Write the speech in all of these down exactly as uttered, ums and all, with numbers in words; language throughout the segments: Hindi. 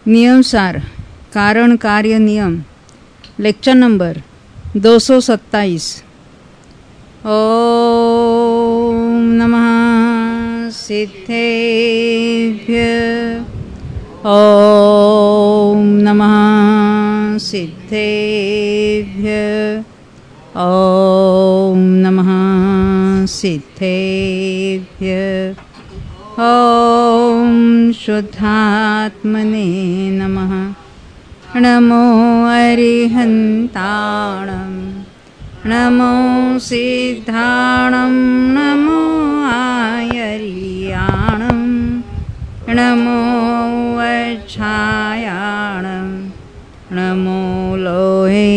नियम सार कारण कार्य नियम लेक्चर नंबर दो सौ सत्ताईस। ओम नमः सिद्धेभ्य ओम नमः सिद्धेभ्य ओम नमः सिद्धेभ्य ओम शुद्धात्मने नमः। नमो अरिहन्ताणं नमो सिद्धाणं नमो आयर्याणं नमो वच्छायाणं नमो लोहे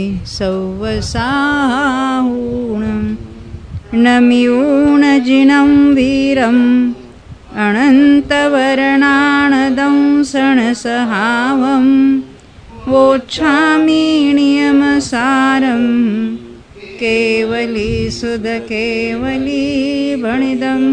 सौवसाहूणं नम्यूणजिनं वीरम् अनन्तवर्णाणदं सणसहावं वोच्छामि नियमसारं केवली सुध केवली बणिदम्।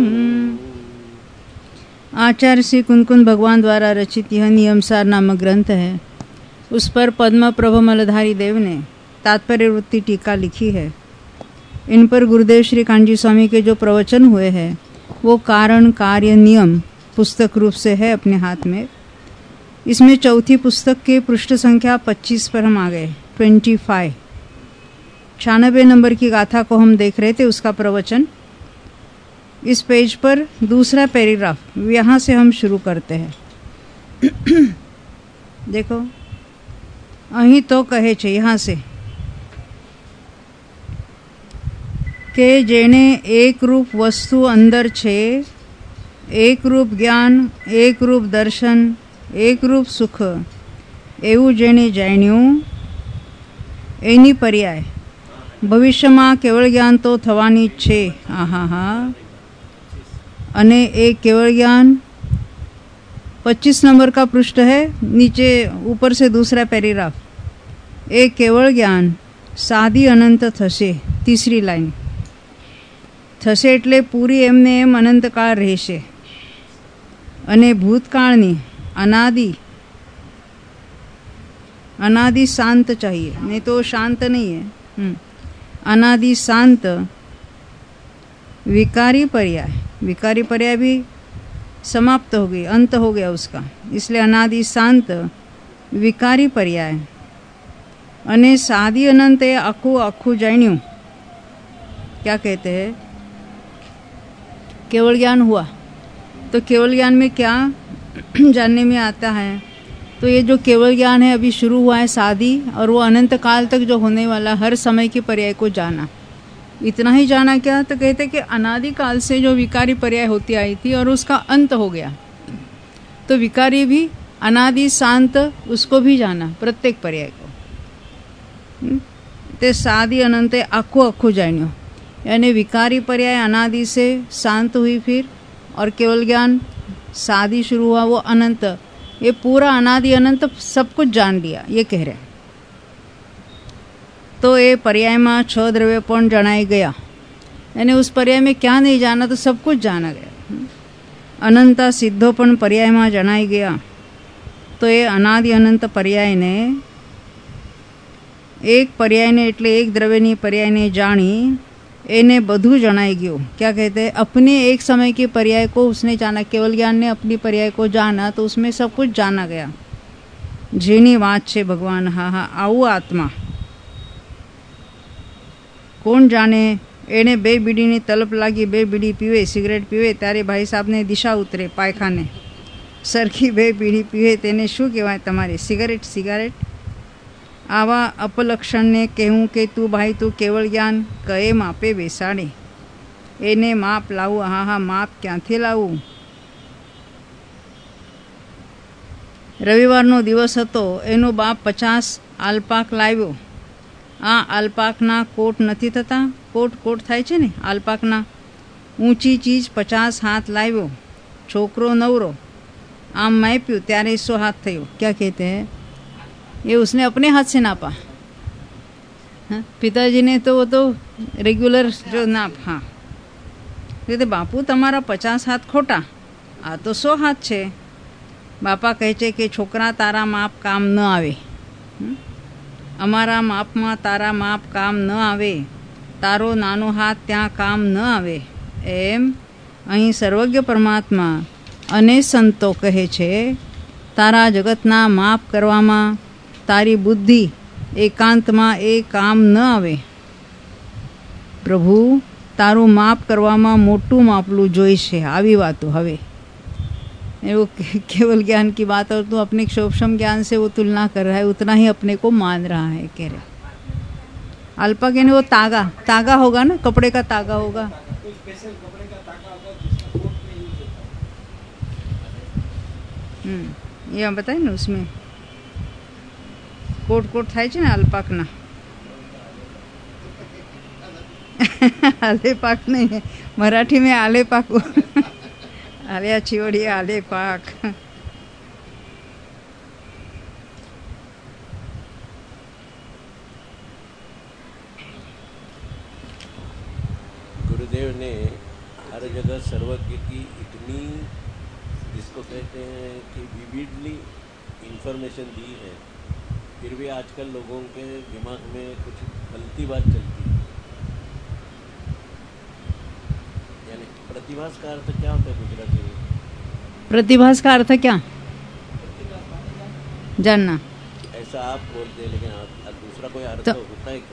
आचार्य श्री कुंकुन भगवान द्वारा रचित यह नियमसार नामक ग्रंथ है। उस पर पद्म प्रभ मलधारी देव ने तात्पर्य वृत्ति टीका लिखी है। इन पर गुरुदेव श्री कांजी स्वामी के जो प्रवचन हुए हैं वो कारण कार्य नियम पुस्तक रूप से है अपने हाथ में। इसमें चौथी पुस्तक के पृष्ठ संख्या पच्चीस पर हम आ गए। ट्वेंटी फाइव छियानबे नंबर की गाथा को हम देख रहे थे, उसका प्रवचन। इस पेज पर दूसरा पैराग्राफ, यहाँ से हम शुरू करते हैं। देखो અહીં તો કહે છે यहाँ से કે જેણે એક રૂપ વસ્તુ અંદર છે, એક રૂપ જ્ઞાન, એક રૂપ દર્શન, એક રૂપ સુખ, એવું જેણે જાણ્યું એની પર્યાય ભવિષ્યમાં કેવળ જ્ઞાન તો થવાની જ છે। આહા હા। અને એ કેવળ જ્ઞાન पच्चीस नंबर का पृष्ठ है, नीचे ऊपर से दूसरा पैराग्राफ। ए केवल ज्ञान सादी अनंत थशे, तीसरी लाइन। थशे એટલે પૂરી એમને એમ અનંતકાળ રહેશે। અને ભૂતકાળની અનાદિ अनादि शांत चाहिए, नहीं तो शांत नहीं है। अनादि शांत विकारी पर्याय, विकारी पर्याय भी समाप्त हो गई, अंत हो गया उसका, इसलिए अनादि शांत विकारी पर्याय। अने सादी अनंत ए आखू आखू जाण्यू। क्या कहते हैं? केवल ज्ञान हुआ तो केवल ज्ञान में क्या जानने में आता है? तो ये जो केवल ज्ञान है अभी शुरू हुआ है सादी, और वो अनंत काल तक जो होने वाला हर समय के पर्याय को जाना। इतना ही जाना क्या? तो कहते कि अनादि काल से जो विकारी पर्याय होती आई थी और उसका अंत हो गया, तो विकारी भी अनादि शांत उसको भी जाना, प्रत्येक पर्याय को। ते सादी अनंत आखो आखो जाण्यो, यानी विकारी पर्याय अनादि से शांत हुई फिर, और केवल ज्ञान सादी शुरू हुआ वो अनंत, ये पूरा अनादि अनंत सब कुछ जान लिया, ये कह रहे हैं। तो ये पर्याय में छ द्रव्य पण जणाई गया, यानी उस पर्याय में क्या नहीं जाना तो सब कुछ जाना गया। अनंता सिद्धो पण पर्याय में जणाई गया, तो ये अनादि अनंत पर्याय ने एक पर्याय ने એટલે एक द्रव्यनी पर्याय ने जानी, एने बधु जणाई गयो। क्या कहते हैं? अपने एक समय के पर्याय को उसने जाना, केवल ज्ञान ने अपनी पर्याय को जाना, तो उसमें सब कुछ जाना गया। जेनी वात छे भगवान, हाँ हाँ आवू आत्मा कोण जाने। एने बे बीडीनी तलप लागी, बे बीडी पीवे, सिगरेट पीवे त्यारे भाई साहब ने दिशा उतरे पायखाने। सरखी बे बीडी पीवे तेने शू कहेवाय तमारे? Cigarette cigarette. आवा अपलक्षण ने कहूँ के तू भाई तू केवल ज्ञान कए मापे बेसाड़े, एने माप लावू। हाँ हाँ माप क्यांथी लावू? रविवारनो दिवस हतो, एनो बाप पचास आलपाक लाव्यो। आ आलपाकना कोट नहीं थता? कोट कोट थाय छे ने आलपाकना। ऊंची चीज पचास हाथ लाव्यो, छोकरो नवरो आम माप्यू त्यारे सौ हाथ थयो। क्या कहते हैं? ये उसने अपने हाथ से नापा। हाँ? पिताजी ने तो वो तो रेगुलर जो नाप। हाँ कहते बापू तमारा पचास हाथ खोटा, आ तो सौ हाथ छे। બાપા કહે છે કે છોકરા તારા માપ કામ ન આવે, અમારા માપમાં તારા માપ કામ ન આવે, તારો નાનો હાથ ત્યાં કામ ન આવે. એમ અહીં સર્વજ્ઞ પરમાત્મા અને સંતો કહે છે તારા જગતના માપ કરવામાં તારી બુદ્ધિ એકાંતમાં એ કામ ન આવે. પ્રભુ તારું માપ કરવામાં મોટું માપલું જોઈશે. આવી વાતો હવે वो केवल ज्ञान की बात और तो अपने सूक्ष्म ज्ञान से वो तुलना कर रहा है, उतना ही अपने को मान रहा है. कह रहे अल्पक यानी वो तागा तागा होगा ना, कपड़े का तागा होगा. हम्म ये बताए ना, उसमें कोट कोट થાય છે ને અલ્પાકના. आले पाक नहीं है, मराठी में आले पाक. आलिया चिवड़ी आले पाक. गुरुदेव ने हर जगह सर्वज्ञ की इतनी, जिसको कहते हैं कि विविडली इंफॉर्मेशन दी है, फिर भी आजकल लोगों के दिमाग में कुछ गलती बात चलती है. यानी प्रतिभास का अर्थ क्या होता है गुजराती में? प्रतिभास का अर्थ क्या? जानना. ऐसा आप बोलते हैं, लेकिन आप दूसरा कोई अर्थ तो होता है क्या?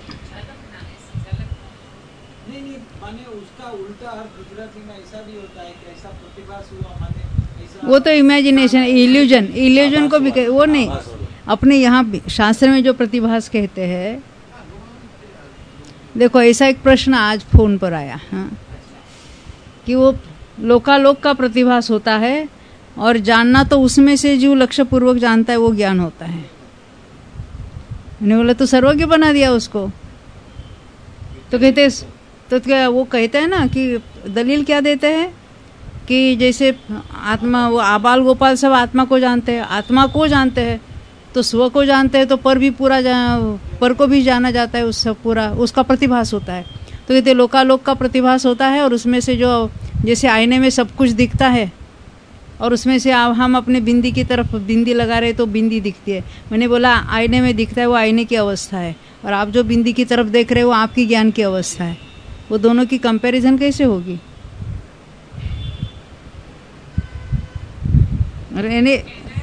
नहीं नहीं, माने उसका उल्टा अर्थ गुजराती में ऐसा भी होता है कि ऐसा प्रतिभास हुआ, माने ऐसा. वो तो इमेजिनेशन, इल्यूजन, इल्यूजन को भी कह, वो नहीं. अपने यहाँ शास्त्र में जो प्रतिभास कहते हैं, देखो ऐसा एक प्रश्न आज फोन पर आया, हाँ, कि वो लोकालोक का प्रतिभास होता है और जानना तो उसमें से जो लक्ष्य पूर्वक जानता है वो ज्ञान होता है. मैंने बोला तो सर्वज्ञ बना दिया उसको. तो कहते तो क्या वो कहते हैं ना कि दलील क्या देते हैं कि जैसे आत्मा, वो आबाल गोपाल सब आत्मा को जानते हैं, आत्मा को जानते हैं तो स्व को जानते हैं, तो पर भी पूरा पर को भी जाना जाता है, उससे पूरा उसका प्रतिभास होता है. तो कहते लोकालोक का प्रतिभास होता है और उसमें से जो जैसे आईने में सब कुछ दिखता है और उसमें से हम अपने बिंदी की तरफ बिंदी लगा रहे तो बिंदी दिखती है. मैंने बोला आईने में दिखता है वो आईने की अवस्था है, और आप जो बिंदी की तरफ देख रहे हो वो आपकी ज्ञान की अवस्था है. वो दोनों की कंपैरिजन कैसे होगी? अरे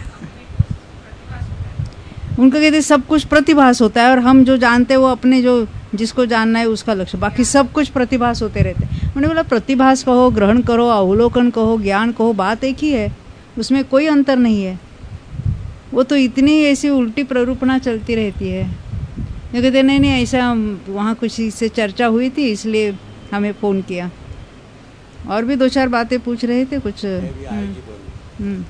उनका कहते सब कुछ प्रतिभास होता है और हम जो जानते हैं वो अपने जो जिसको जानना है उसका लक्ष्य, बाकी सब कुछ प्रतिभास होते रहते हैं. मैंने बोला प्रतिभास कहो, ग्रहण करो, अवलोकन कहो, ज्ञान कहो, बात एक ही है, उसमें कोई अंतर नहीं है. वो तो इतनी ऐसी उल्टी प्ररूपणा चलती रहती है. ये कहते नहीं नहीं ऐसा वहाँ कुछ से चर्चा हुई थी इसलिए हमें फ़ोन किया. और भी दो चार बातें पूछ रहे थे कुछ. हम्म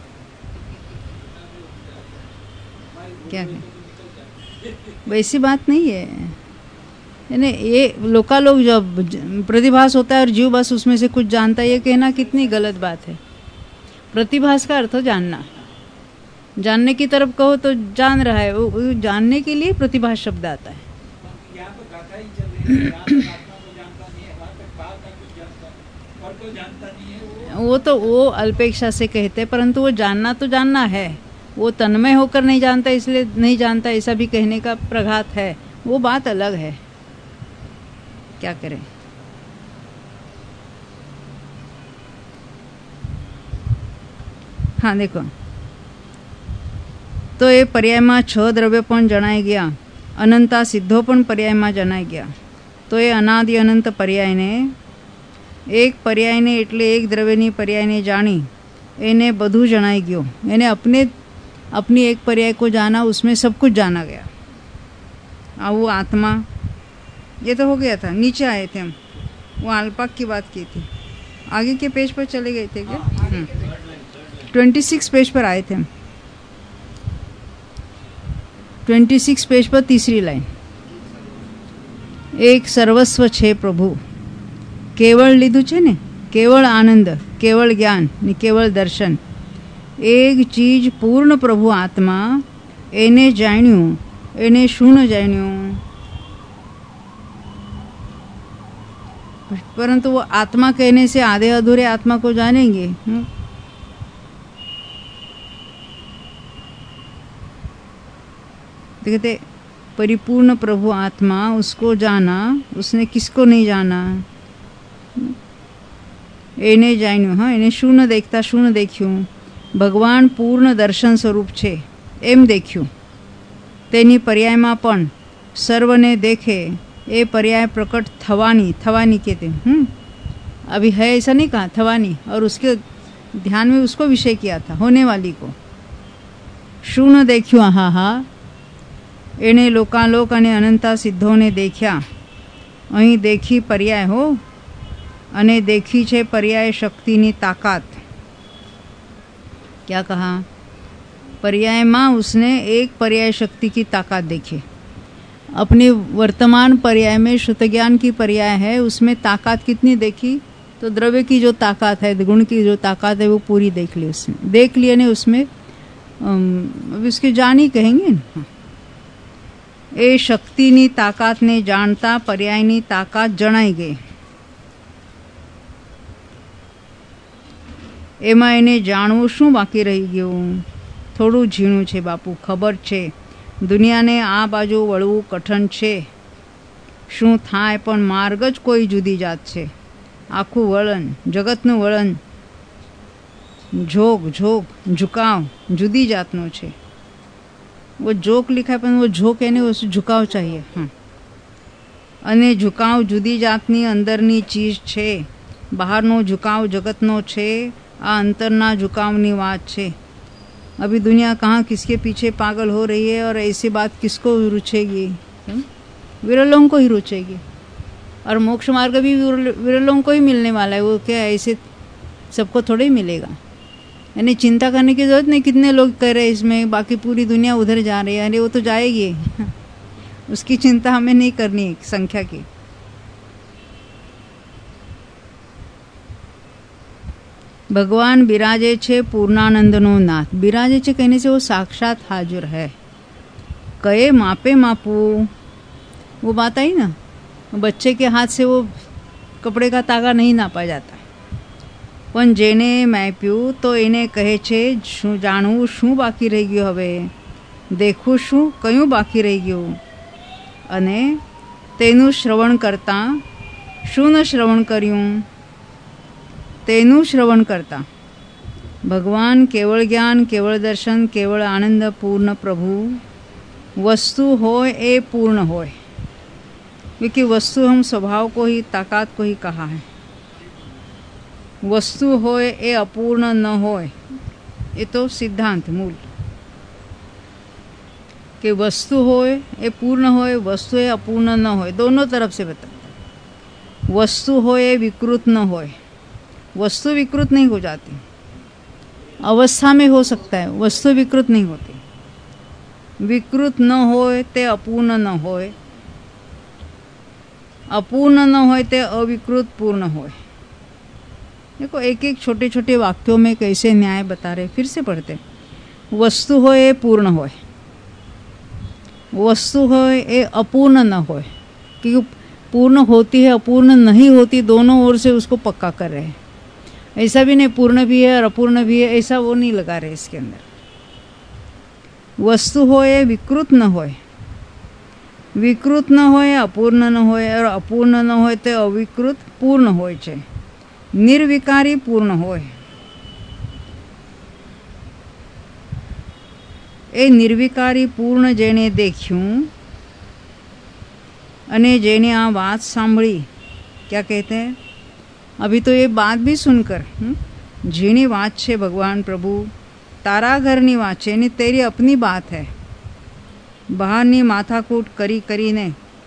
क्या वैसी बात नहीं है. यानी ये लोकालोक जब प्रतिभास होता है और जीव बस उसमें से कुछ जानता है, ये कहना कितनी गलत बात है. प्रतिभास का अर्थ जानना, जानने की तरफ कहो तो जान रहा है, वो जानने के लिए प्रतिभास शब्द आता है. वो तो वो अल्पेक्षा से कहते हैं, परंतु वो जानना तो जानना है, वो तन्मय होकर नहीं जानता इसलिए नहीं जानता, ऐसा भी कहने का प्रघात है, वो बात अलग है. क्या करें. हाँ देखो, तो ये पर्यायમાં છ દ્રવ્ય પણ જણાઈ ગયા, અનંતા સિદ્ધો પણ पर्यायમાં જણાઈ ગયા. તો એ અનાદિ અનંત પર્યાયને એક પર્યાયને એટલે એક દ્રવ્યની પર્યાયને જાણી એને બધું જણાઈ ગયો. એને अपने अपनी एक पर्याय को जाना, उसमें सब कुछ जाना गया. आ वो आत्मा, ये तो हो गया था. नीचे आए थे हम, वो अल्पाक की बात की थी. आगे के पेज पर चले गए थे क्या? ट्वेंटी सिक्स पेज पर आए थे हम. ट्वेंटी सिक्स पेज पर तीसरी लाइन, एक सर्वस्व छे प्रभु, केवल लीधु छे ने, केवल आनंद, केवल ज्ञान ने केवल दर्शन. एक चीज पूर्ण प्रभु आत्मा, एने जाण्यू, एने शून जाण्यू. परंतु वो आत्मा कहने से आधे अधूरे आत्मा को जानेंगे. तो कहते परिपूर्ण प्रभु आत्मा, उसको जाना, उसने किसको नहीं जाना? એને જાણ્યું, હા એને શું ન દેખતા શું ન દેખ્યું? ભગવાન પૂર્ણ દર્શન સ્વરૂપ છે એમ દેખ્યું. તેની પર્યાયમાં પણ સર્વને દેખે એ पर्याय प्रकट थवानी, थवानी कहते हैं. हम्म अभी है ऐसा नहीं कहा, थवानी. और उसके ध्यान में उसको विषय किया था, होने वाली को. શું ન દેખ્યું? હા હા એણે લોકાલોક અને અનંતા સિદ્ધોને દેખ્યા. અહીં દેખી પર્યાય હો, અને देखी છે पर्याय शक्तिनी ताकत. क्या कहा? पर्याय माँ उसने एक पर्याय शक्ति की ताकत देखी. अपने वर्तमान पर्याय में श्रुत ज्ञान की पर्याय है, उसमें ताकत कितनी देखी? तो द्रव्य की जो ताकत है, गुण की जो ताकत है, वो पूरी देख ली उसने. देख लिए ने उसमें अभी उसके जानी कहेंगे ना. ए शक्तिनी ताकत ने जानता पर्यायनी ताकत जणाई गई. એમાં એને જાણવું શું બાકી રહી ગયું? થોડું ઝીણું છે બાપુ, ખબર છે દુનિયાને આ બાજુ વળવું કઠણ છે. શું થાય પણ માર્ગ જ કોઈ જુદી જાત છે. આખું વલણ, જગતનું વલણ, ઝોક ઝોક ઝુકાવ જુદી જાતનો છે. वो जोक लिखा है, પણ वो झोक એને ઝુકાવ चाहिए. હા, અને ઝુકાવ જુદી જાતની અંદરની ચીજ છે. બહારનો ઝુકાવ જગતનો છે, आ अंतरना झुकावनी बात छे. अभी दुनिया कहाँ किसके पीछे पागल हो रही है, और ऐसी बात किसको रुचेगी? विरलों को ही रुचेगी. और मोक्ष मार्ग भी विरलों को ही मिलने वाला है. वो क्या ऐसे सबको थोड़े ही मिलेगा? यानी चिंता करने की जरूरत नहीं कितने लोग कर रहे हैं इसमें, बाकी पूरी दुनिया उधर जा रही है. अरे वो तो जाएगी, उसकी चिंता हमें नहीं करनी है संख्या की. भगवान बिराजे छे पूर्णानंदनो नाथ. बिराजे छे कहने से वो साक्षात हाजिर है. कहे मापे मापू, वो बात आई ना, बच्चे के हाथ से वो कपड़े का तागा नहीं नापा जाता. पण जेने माप्યું તો એને કહે છે શું જાણવું શું બાકી રહી ગયું? હવે દેખવું શું કયું બાકી રહી ગયું? અને તેનું શ્રવણ કરતા શું ન શ્રવણ કર્યું? तेनु श्रवण करता. भगवान केवल ज्ञान, केवल दर्शन, केवल आनंद पूर्ण प्रभु वस्तु होय ए पूर्ण होय. क्योंकि वस्तु हम स्वभाव को ही, ताकत को ही कहा है. वस्तु होय ए अपूर्ण न होय, ये तो सिद्धांत मूल. कि वस्तु होय ए पूर्ण होय, वस्तु ए अपूर्ण न होय, दोनों तरफ से बता. वस्तु होय ए विकृत न होय. वस्तु विकृत नहीं हो जाती, अवस्था में हो सकता है, वस्तु विकृत नहीं होती. विकृत न होय ते अपूर्ण न होय, अपूर्ण न होय ते अविकृत पूर्ण होय. देखो एक एक छोटे छोटे वाक्यों में कैसे न्याय बता रहे. फिर से पढ़ते. वस्तु होय ए पूर्ण होय, वस्तु होय ए अपूर्ण न होय. क्योंकि पूर्ण होती है, अपूर्ण नहीं होती, दोनों ओर से उसको पक्का कर रहे हैं. ऐसा भी नहीं पूर्ण भी है और अपूर्ण भी है, ऐसा वो नहीं लगा रहे इसके अंदर. वस्तु होय विकृत न होय, विकृत न होय अपूर्ण न होय, और अपूर्ण न होय ते अविकृत पूर्ण होय छे. निर्विकारी पूर्ण होय. ए निर्विकारी पूर्ण जेने देख्યું અને જેને આ વાત સાંભળી, क्या कहते हैं? अभी तो ये बात भी सुनकर, जीनी बात छे भगवान प्रभु, तारा घरनी बात छे ने तेरी अपनी बात है. बहारनी माथाकूट करी करीने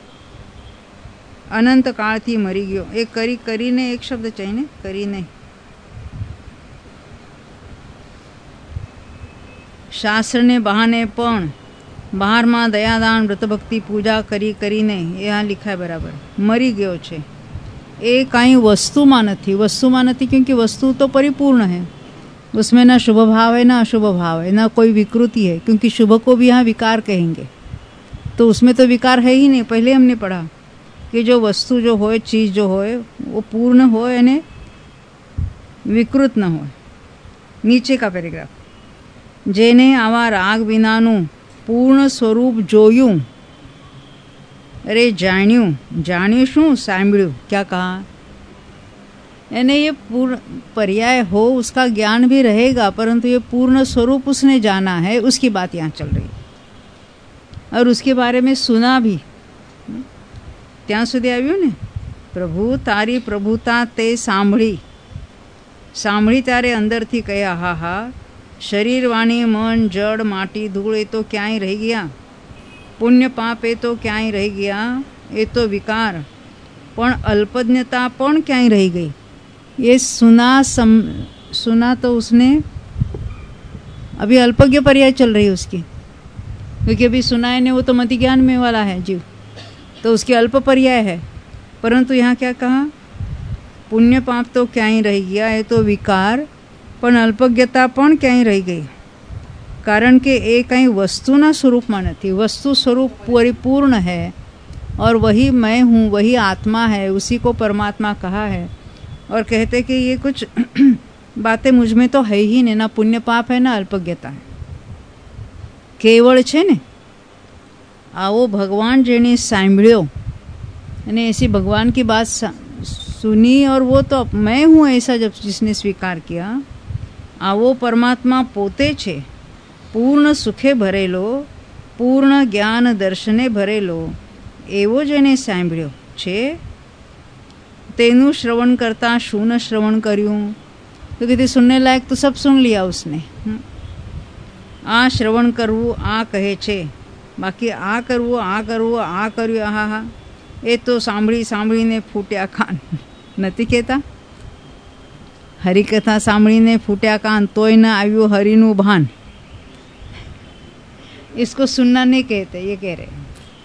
अनंत काळथी मरी गयो. एक करी करीने एक शब्द चाहिए, करीने. शास्त्र ने बहाने पण बहार में दयादान व्रत भक्ति पूजा करी करीने, यहाँ लिखा है बराबर, मरी गयो छे. ए कहीं वस्तु में नहीं, वस्तु में नहीं क्योंकि वस्तु तो परिपूर्ण है, उसमें ना शुभ भाव है ना अशुभ भाव है, ना कोई विकृति है. क्योंकि शुभ को भी यहाँ विकार कहेंगे, तो उसमें तो विकार है ही नहीं. पहले हमने पढ़ा कि जो वस्तु जो होए, चीज जो होए, वो पूर्ण होए यानी विकृत न होए. नीचे का पैराग्राफ. जेने आवा राग विनानु પૂર્ણ સ્વરૂપ જોયું, અરે જાણ્યું, જાણ્યું શું? સાંભળ્યું. क्या कहा? यानी ये पूर्ण पर्याय हो, उसका ज्ञान भी रहेगा, परंतु ये पूर्ण स्वरूप उसने जाना है, उसकी बात यहाँ चल रही और उसके बारे में सुना भी. ત્યાં સુધી આવ્યું ને, પ્રભુ તારી પ્રભુતા તે સાંભળી, સાંભળી ત્યારે અંદરથી કહ્યા, હા હા, શરીર, વાણી, મન, જળ, માટી, ધૂળ એ તો ક્યાંય રહી ગયા, પુણ્ય પાપ એ તો ક્યાંય રહી ગયા, એ તો વિકાર, પણ અલ્પજ્ઞતા પણ ક્યાંય રહી ગઈ. ये सुना सम सुना तो उसने, अभी अल्पज्ञ पर्याय चल रही है उसकी, क्योंकि अभी सुना है ने वो तो मति ज्ञान में वाला है जीव, तो उसकी अल्प पर्याय है. परंतु यहाँ क्या कहा? पुण्य पाप तो क्यां रही गया, ये तो विकार, पण अल्पज्ञता पण क्यां रही गई, कारण के ये कहीं वस्तुना स्वरूपમાં નથી. वस्तु स्वरूप परिपूर्ण है और वही मैं हूँ, वही आत्मा है, उसी को परमात्मा कहा है. और कहते कि ये कुछ बातें मुझ में तो है ही नहीं, ना पुण्य पाप है ना अल्पज्ञता है, केवल છે ને. आओ भगवान जेने सांभळ्यो અને ऐसी भगवान की बात सुनी और वो तो मैं हूँ ऐसा जब जिसने स्वीकार किया, आवो परमात्मा पोते छे, पूर्ण सुखे भरेलो, पूर्ण ज्ञान दर्शने भरेलो, एवो जेने सांभळ्यो छे, तेनु श्रवण करता शू न श्रवण कर्યું? तो कहते सुनने लायक तो सब सुन लिया उसने. आ श्रवण करવું आ કહે છે, બાકી આ કરવું આ કરવું આ કર્યું, હા હા એ તો સાંભળી સાંભળીને ફૂટ્યા કાન નથી કહેતા? હરિકથા સાંભળીને ફૂટ્યા કાન, તોય ન આવ્યું હરિનું ભાન. इसको सुनना नहीं कहते, ये कह रहे.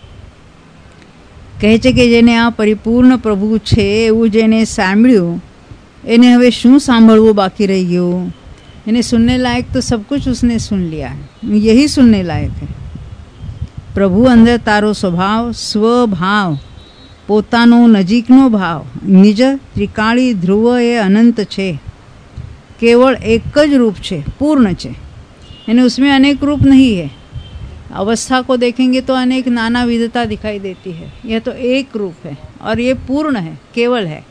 કહે છે કે જેને આ પરિપૂર્ણ પ્રભુ છે એવું જેને સાંભળ્યું, એને હવે શું સાંભળવું બાકી રહી ગયું? એને સુનને લાયક તો सब कुछ उसने सुन लिया है, यही सुनने लायक है. પ્રભુ અંદર તારો સ્વભાવ, સ્વભાવ, પોતાનો નજીકનો ભાવ, નિજ ત્રિકાળી ધ્રુવ એ અનંત છે, केवल एक જ रूप છે, पूर्ण છે, यानी उसमें अनेक रूप नहीं है. अवस्था को देखेंगे तो अनेक नाना विधता दिखाई देती है, यह तो एक रूप है और ये पूर्ण है, केवल है.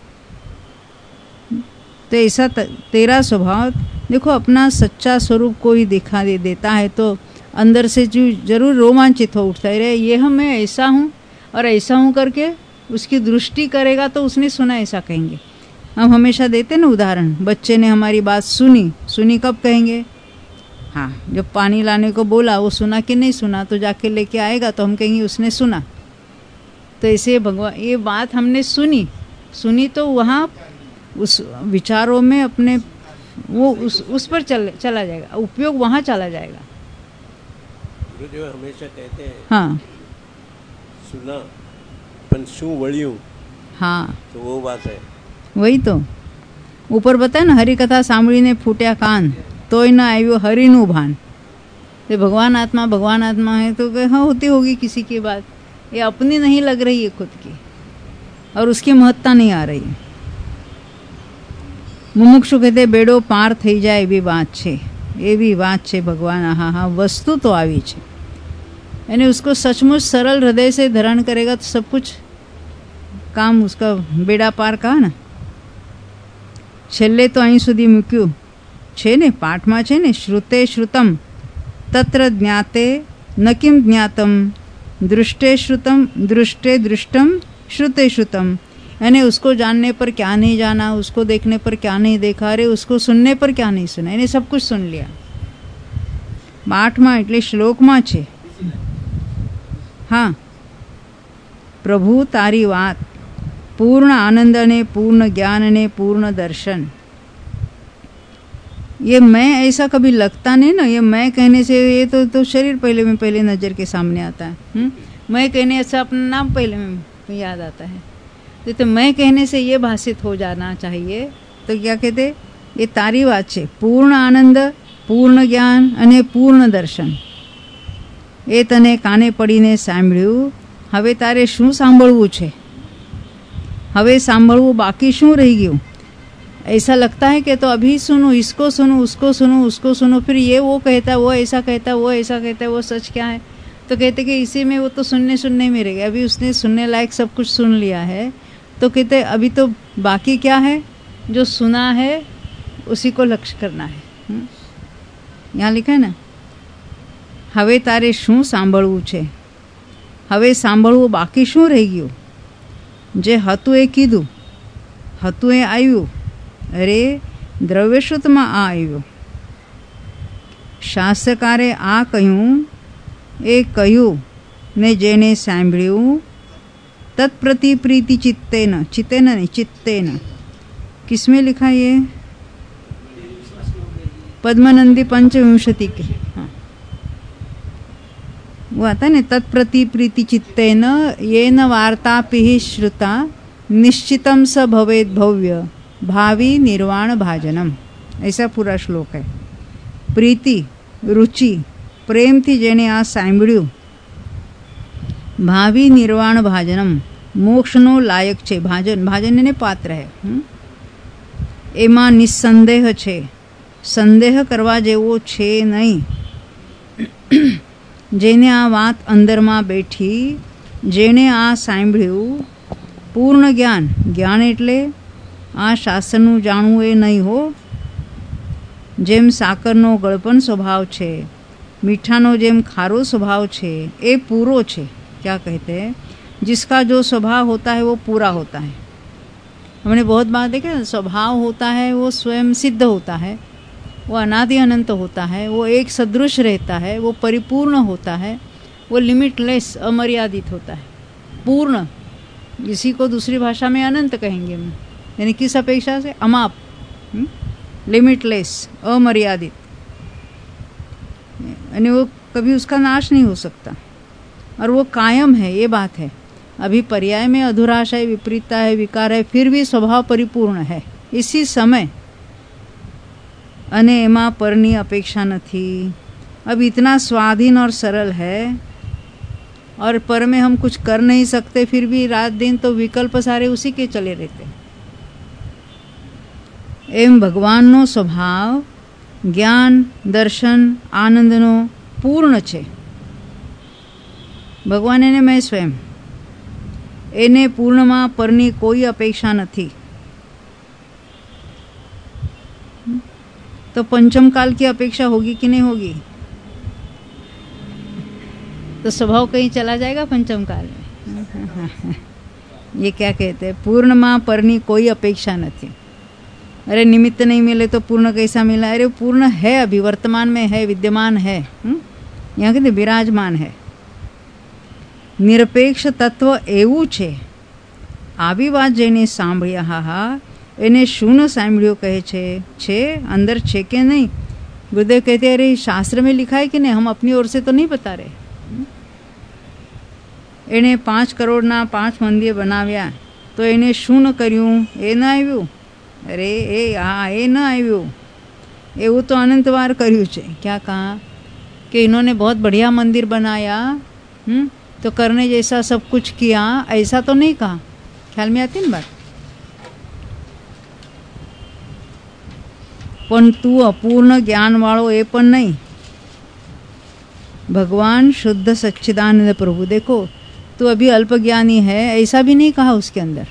तो ऐसा तेरा स्वभाव देखो, अपना सच्चा स्वरूप कोई दिखा दे देता है तो अंदर से जो जरूर रोमांचित हो उठता है, रे ये हम मैं ऐसा हूँ और ऐसा हूँ करके उसकी दृष्टि करेगा तो उसने सुना ऐसा कहेंगे. हम हमेशा देते ना उदाहरण, बच्चे ने हमारी बात सुनी, सुनी कब कहेंगे? हाँ, जब पानी लाने को बोला वो सुना कि नहीं सुना, तो जाके लेके आएगा तो हम कहेंगे उसने सुना. तो ऐसे भगवान, ये बात हमने सुनी, सुनी तो वहाँ उस विचारों में अपने वो उस उस पर चल चला जाएगा, उपयोग वहाँ चला जाएगा. गुरुदेव हमेशा कहते हैं, हाँ सुना पण शू वळ्યું, हाँ तो वो बात है. वही तो ऊपर बताया ना, हरि कथा સાંભળીને ફૂટ્યા કાન, तोय न आयो हरिनु भान. तो भगवान आत्मा भगवान आत्मा है तो हाँ होती होगी किसी की बात, ये अपनी नहीं लग रही है खुद की, और उसकी महत्ता नहीं आ रही. मुमुक्षु कहते बेड़ो पार થઈ જાય એવી વાત છે, એવી વાત છે भगवान. हाँ हाँ वस्तु तो આવી છે, यानी उसको सचमुच सरल हृदय से धारण करेगा तो सब कुछ काम उसका बेड़ा पार कहा ना. છેલ્લે તો અહીં સુધી મૂક્યું છે ને, પાઠમાં છે ને, શ્રુતે શ્રુતમ તત્ર જ્ઞાતે ન કિમ જ્ઞાતમ, दृष्टे श्रुतम दृष्टे दृष्टम श्रुते श्रुतम. यानी उसको जानने पर क्या नहीं जाना, उसको देखने पर क्या नहीं देखा, अरे उसको सुनने पर क्या नहीं सुना, यानी सब कुछ सुन लिया. પાઠમાં એટલે શ્લોકમાં છે. हाँ, प्रभु तारी बात, पूर्ण आनंद ने, पूर्ण ज्ञान ने, पूर्ण दर्शन. ये मैं ऐसा कभी लगता नहीं ना, ये मैं कहने से ये तो तो शरीर पहले में पहले नज़र के सामने आता है. हुँ? मैं कहने से अपना नाम पहले में याद आता है. तो, तो मैं कहने से ये भाषित हो जाना चाहिए. तो क्या कहते, ये तारी बात है, पूर्ण आनंद, पूर्ण ज्ञान અને પૂર્ણ દર્શન. એ તને કાને પડીને સાંભળ્યું, હવે તારે શું સાંભળવું છે? હવે સાંભળવું બાકી શું રહી ગયું? ऐसा लगता है कि तो अभी सुनो, इसको सुनो, उसको सुनो, उसको सुनो, फिर ये वो कहता है, वो ऐसा कहता है, वो ऐसा कहता है, वो सच क्या है? तो कहते कि इसी में वो तो सुनने सुनने में रह गया, अभी उसने सुनने लायक सब कुछ सुन लिया है। तो कहते अभी तो बाकी क्या है? जो सुना है उसी को लक्ष्य करना है। यहाँ लिखा है ना, હવે તારે શું સાંભળવું છે? હવે સાંભળવું બાકી શું રહી ગયું? જે હતું એ કીધું, હતું એ આવ્યું, અરે દ્રવ્યશુદ્ધમાં આ આવ્યું. શાસ્ત્રકારે આ કહ્યું, એ કહ્યું ને જેને સાંભળ્યું તત્પ્રતિ પ્રીતિ ચિત્તેન, ચિત્તેન नहीं चित्तेन. किसमें लिखा ये? पद्मनंदी पंचविंशति के. हाँ, वो आता है ना, तत्प्रति प्रीति चित्तेन येन वार्तापिः श्रुता निश्चितम स भवेद भव्य भावी निर्वाण भाजनम. ऐसा पूरा श्लोक है. प्रीति, रुचि, प्रेम थी जेने आ सांभळ्યું, भावी निर्वाण भाजनम, मोक्षनो लायक છે. ભાજન, ભાજન એને પાત્ર है. એમાં નિસંદેહ છે, સંદેહ કરવા જેવો છે નહીં. જેને આ વાત અંદરમાં બેઠી, જેણે આ સાંભળ્યું, પૂર્ણ જ્ઞાન, જ્ઞાન એટલે આ શાસ્ત્રનું જાણવું એ નહીં હો. જેમ સાકરનો ગળપણ સ્વભાવ છે, મીઠાનો જેમ ખારો स्वभाव છે, એ પૂરો છે. क्या कहते हैं? जिसका जो स्वभाव होता है वो पूरा होता है. हमने बहुत बार देखा, स्वभाव होता है वो स्वयं सिद्ध होता है, वो अनादि अनंत होता है, वो एक सदृश रहता है, वो परिपूर्ण होता है, वो लिमिटलेस अमर्यादित होता है, पूर्ण. इसी को दूसरी भाषा में अनंत कहेंगे हम, यानी किस अपेक्षा से? अमाप, लिमिटलेस, अमर्यादित. यानी वो कभी उसका नाश नहीं हो सकता और वो कायम है, ये बात है. अभी पर्याय में अधुराशय, विपरीतता है, विकार है, फिर भी स्वभाव परिपूर्ण है इसी समय, अने एमा परनी अपेक्षा नहीं. अब इतना स्वाधीन और सरल है और पर में हम कुछ कर नहीं सकते, फिर भी रात दिन तो विकल्प सारे उसी के चले रहते. एम भगवाननो स्वभाव ज्ञान, दर्शन, आनंदनो पूर्ण छे. भगवान એને મેં સ્વયં, એને પૂર્ણમાં પરની કોઈ અપેક્ષા નથી. तो पंचम काल की अपेक्षा होगी कि नहीं होगी? तो स्वभाव कहीं चला जाएगा पंचम काल में. ये क्या कहते हैं? पूर्ण माँ परनी कोई अपेक्षा नहीं. अरे निमित्त नहीं मिले तो पूर्ण कैसा मिला? अरे पूर्ण है, अभी वर्तमान में है, विद्यमान है. यहाँ कहते विराजमान है. निरपेक्ष तत्व એવું છે. આવી વાત જેને સાંભળ્યા, હા હા, એને શું ન સાંભળ્યો કહે છે? છે अंदर છે કે नहीं? गुरुदेव कहते अरे शास्त्र में लिखा है कि नहीं, हम अपनी ओर से तो नहीं बता रहे. एने पांच करोड़ना पांच मंदिर बनाव्या, तो एने શું ન કર્યું? એ ન આવ્યું. अरे ए हाँ, ए न આવ્યું. એવું तो अनंत बार કર્યું છે. क्या कहा कि इन्होंने बहुत बढ़िया मंदिर बनाया, हम्म तो करने जैसा सब कुछ किया, ऐसा तो नहीं कहा. ख्याल में आती ना बात? पण तू अपूर्ण ज्ञान वालों ए पण नहीं. भगवान शुद्ध सच्चिदानंद प्रभु, देखो तू अभी अल्प ज्ञानी है, ऐसा भी नहीं कहा उसके अंदर.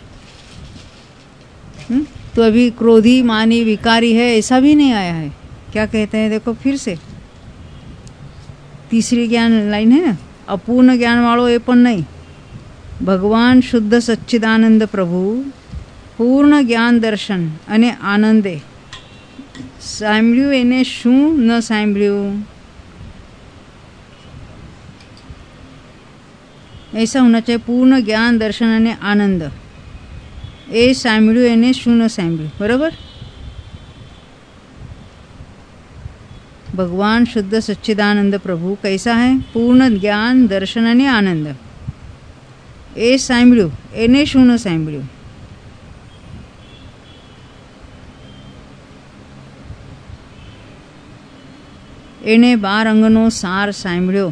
हम्म तो अभी क्रोधी, मानी, विकारी है, ऐसा भी नहीं आया है. क्या कहते हैं? देखो फिर से तीसरी ज्ञान लाइन है ना, अपूर्ण ज्ञान वालों ए पण नहीं. भगवान शुद्ध सच्चिदानंद प्रभु पूर्ण ज्ञान, दर्शन अने आनंदे સાંભળ્યું, એને શું ન સાંભળ્યું? ऐसा होना चाहिए. पूर्ण ज्ञान, दर्शन अने आनंद. ए સાંભળ્યું, એને શું ન સાંભળ્યું? बराबर. भगवान शुद्ध सच्चिदानंद प्रभु कैसा है? पूर्ण ज्ञान, दर्शन अने आनंद. ए સાંભળ્યું, એને શું ન સાંભળ્યું? એને બાર અંગનો સાર સાંભળ્યો.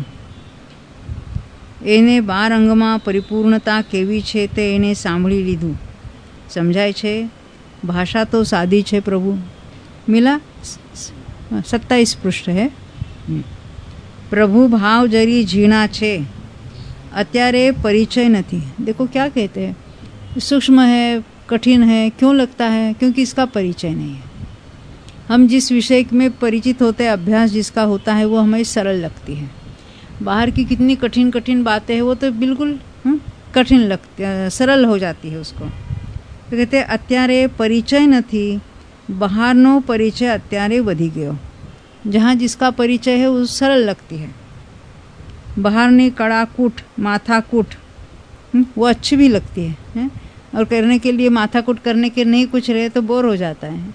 એને બાર અંગમાં પરિપૂર્ણતા કેવી છે તે એને સાંભળી લીધું. સમજાય છે? भाषा तो सादी छे प्रभु। मिला सत्ताईस पृष्ठ है। प्रभु भाव जरी झीणा छे, अत्यारे परिचय नहीं। देखो क्या कहते हैं, सूक्ष्म है, कठिन है। क्यों लगता है? क्योंकि इसका परिचय नहीं है। हम जिस विषय में परिचित होते हैं, अभ्यास जिसका होता है, वो हमें सरल लगती है। बाहर की कितनी कठिन कठिन बातें हैं, वो तो बिल्कुल कठिन लगती, सरल हो जाती है उसको। तो कहते हैं अत्यारे परिचय नहीं, बहारनो परिचय अत्यारे वधी गयो। जहाँ जिसका परिचय है वो सरल लगती है। बहारनी कड़ाकूट माथाकूट वो अच्छी भी लगती है, है? और करने के लिए माथाकूट करने के नहीं कुछ रहे तो बोर हो जाता है।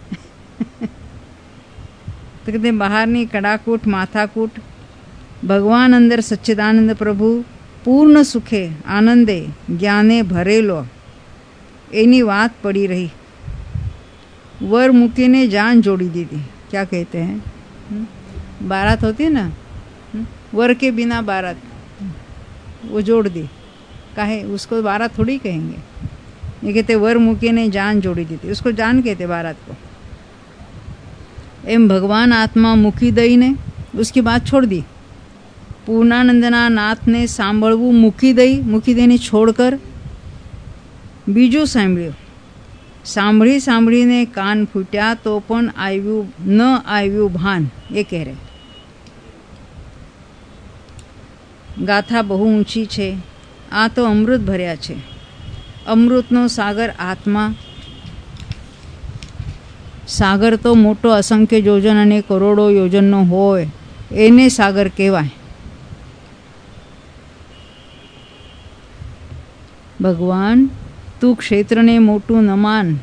तो कहते हैं बहारनी कड़ाकूट माथाकूट, भगवान अंदर सच्चिदानंद प्रभु पूर्ण सुखे आनंदे ज्ञाने भरेलो एनी बात पड़ी रही। वर मूकीने जान जोड़ी दी थी। क्या कहते हैं, बारात होती है ना, वर के बिना बारात, वो जोड़ दी। काहे उसको बारात थोड़ी कहेंगे। ये कहते वर मूकीने जान जोड़ी दी थी, उसको जान कहते बारात को। एम भगवान आत्मा मूकी दई ने उसकी बात छोड़ दी। पूर्णानंदना नाथ ने सांभळवू मूकी दई, मूकी दई छोड़कर बीजू सांभळ्यो। सांभળી सांभળીને कान फूट्या तो पण आव्यू न आव्यू भान। ये कह रहे गाथा बहु ऊंची छे, आ तो अमृत भर्या छे। अमृतनो सागर आत्मा। सागर तो मोटो असंख्य योजन अने करोड़ो योजननो होय एने सागर कहेवाय। भगवान तू क्षेत्र ने मोटू न मान,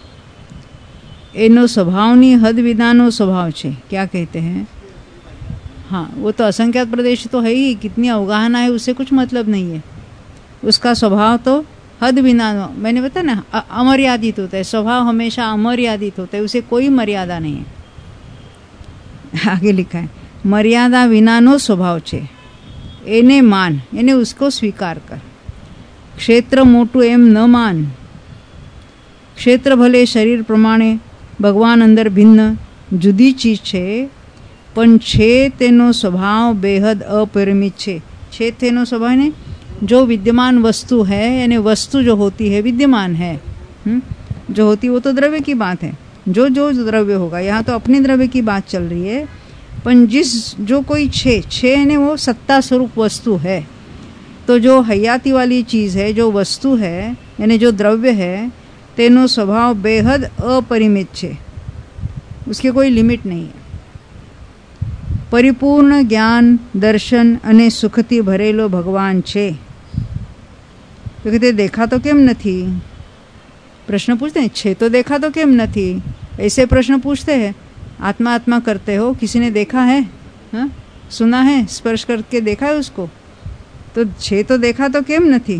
एनो स्वभावनी हद विदानो स्वभाव छे। क्या कहते हैं, हाँ वो तो असंख्यात प्रदेश तो है ही, कितनी अवगाहना है उससे कुछ मतलब नहीं है। उसका स्वभाव तो हद विना, मैंने बताया ना, अमर्यादित होता है। स्वभाव हमेशा अमर्यादित होता है, उसे कोई मर्यादा नहीं है। आगे लिखा है मर्यादा विनानो स्वभाव छे, एने मान, एने उसको स्वीकार कर। क्षेत्र मोटू एम न मान। क्षेत्र भले शरीर प्रमाणे भगवान अंदर भिन्न जुदी चीज छे, पण छे तेनो स्वभाव बेहद अपरिमित छे। छे तेनो स्वभाव ने जो विद्यमान वस्तु है, यानी वस्तु जो होती है विद्यमान है, हुँ? जो होती वो तो द्रव्य की बात है। जो जो द्रव्य होगा, यहाँ तो अपने द्रव्य की बात चल रही है। पण जिस जो कोई छे छे ने वो सत्ता स्वरूप वस्तु है। तो जो हयाती वाली चीज़ है, जो वस्तु है, यानी जो द्रव्य है, तेनो स्वभाव बेहद अपरिमित छे, उसके कोई लिमिट नहीं है। परिपूर्ण ज्ञान दर्शन अने सुखती भरेलो भगवान छे। तो कहते देखा तो केम नथी? प्रश्न पूछते हैं, छे तो देखा तो केम नथी? ऐसे प्रश्न पूछते हैं। आत्मा आत्मा करते हो, किसी ने देखा है? हा? सुना है, स्पर्श करके देखा है उसको? तो छे तो देखा तो केम नथी?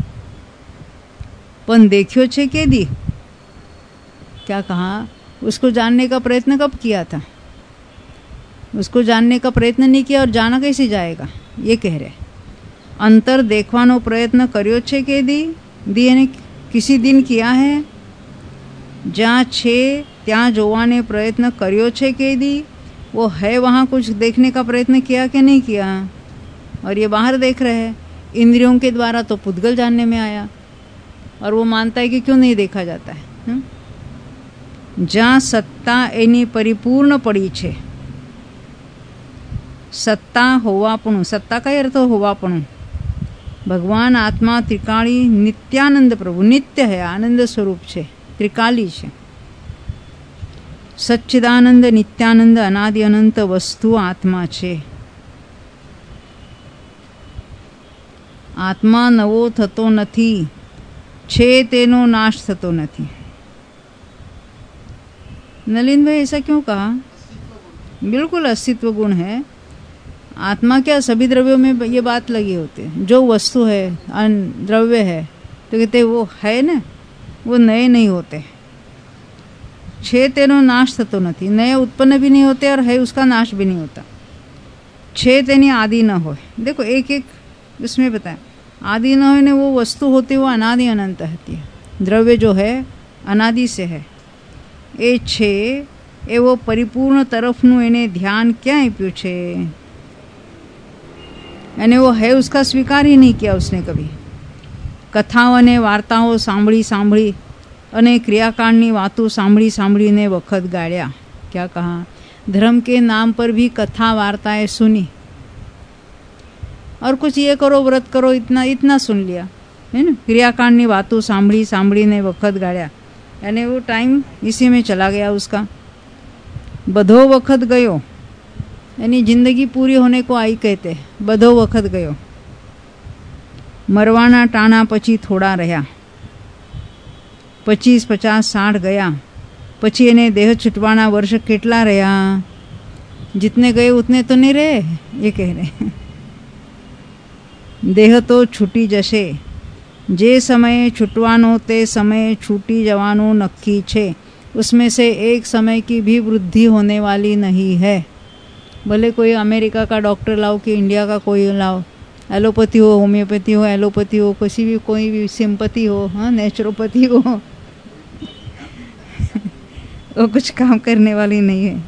पण देख्यो छे के दी? क्या कहा? उसको जानने का प्रयत्न कब किया था? उसको जानने का प्रयत्न नहीं किया और जाना कैसे जाएगा? ये कह रहे। अंतर देखवानो प्रयत्न कर्यो छे के दी? दी यानी किसी दिन किया है? जहाँ छे ત્યાં જોવાને प्रयत्न કર્યો છે કે दी? वो है वहाँ कुछ देखने का प्रयत्न किया कि नहीं किया? और ये बाहर देख रहे हैं। इंद्रियों के द्वारा तो पुद्गल जानने में आया, और वो मानता है कि क्यों नहीं देखा जाता है। जहाँ सत्ता एनी परिपूर्ण पड़ी छे। सत्ता होवापणुं, सत्ता का अर्थ होवापणुं। भगवान आत्मा त्रिकाली नित्यानंद प्रभु, नित्य है, आनंद स्वरूप छे, त्रिकाली छे। सच्चिदानंद नित्यानंद अनादि अनंत वस्तु आत्मा छे। आत्मा नवो थतो नथी, छे तेनो नाश थतो नथी। नलिन भाई ऐसा क्यों कहा? बिल्कुल अस्तित्व गुण है। आत्मा क्या, सभी द्रव्यों में ये बात लगी होती है। जो वस्तु है, अन द्रव्य है, तो कहते वो है ना, वो नए नहीं होते। छे तेनो नाश थतो नथी, नए उत्पन्न भी नहीं होते और है उसका नाश भी नहीं होता। छे तेनी आदि न हो। देखो एक एक इसमें बताया, आदि न हो ने वो वस्तु होती वो अनादि अनंत होती है। द्रव्य जो है अनादि से है, એ છે એવો પરિપૂર્ણ તરફનું એને ધ્યાન ક્યાં આપ્યું છે? અને वो है उसका स्वीकार ही नहीं किया उसने कभी। કથાઓ અને વાર્તાઓ સાંભળી સાંભળી અને ક્રિયાકાંડની વાતો સાંભળી સાંભળીને વખત ગાળ્યા। क्या कहा? धर्म के नाम पर भी कथा वार्ताएं सुनी और कुछ ये करो व्रत करो इतना इतना सुन लिया है ना। क्रियाकांड की बातों सांभળી सांभળીને वक्त गाड़िया यानी वो टाइम इसी में चला गया उसका। बधो वक्त गयो यानी जिंदगी पूरी होने को आई कहते, बधो वक्त गयो। मरवाना टाणा पची थोड़ा रहा, पच्चीस पचास साठ गया, पची एने देह छूटवाना वर्ष केटला रहा? जितने गए उतने तो नहीं रहे, ये कह रहे। देह तो छूटी जशे, जे समय छूटवानो ते समय छूटी जवानो नक्की छे, उसमें से एक समय की भी वृद्धि होने वाली नहीं है। भले कोई अमेरिका का डॉक्टर लाओ कि इंडिया का कोई लाओ, एलोपैथी हो, होम्योपैथी हो, एलोपैथी हो, किसी भी कोई भी सिंपैथी हो, हाँ नेचुरोपैथी हो, वो कुछ काम करने वाली नहीं है।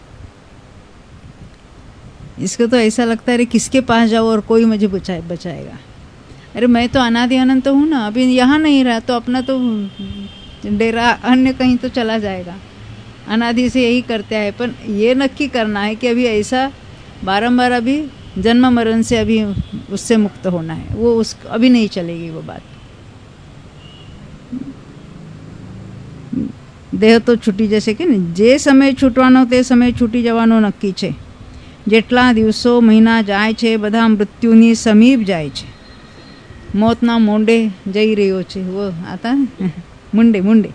इसको तो ऐसा लगता है अरे किसके पास जाओ और कोई मुझे बचाए बचाएगा। अरे मैं तो अनादि अनंत हूँ ना, अभी यहाँ नहीं रहा तो अपना तो डेरा अन्य कहीं तो चला जाएगा। अनादि से यही करते हैं, पर ये नक्की करना है कि अभी ऐसा बारंबार अभी जन्म मरण से अभी उससे मुक्त होना है, वो उस अभी नहीं चलेगी वो बात। देह तो छूटी जैसे कि ने जे समय छूटवानो ते समय छूटी जवानो नक्की छे। जेटला दिवसो महीना जाय छे बधा मृत्युनी समीप जाय छे। मौतना मोंडे जई रह्यो छे, वो आता मुंडे मुंडे।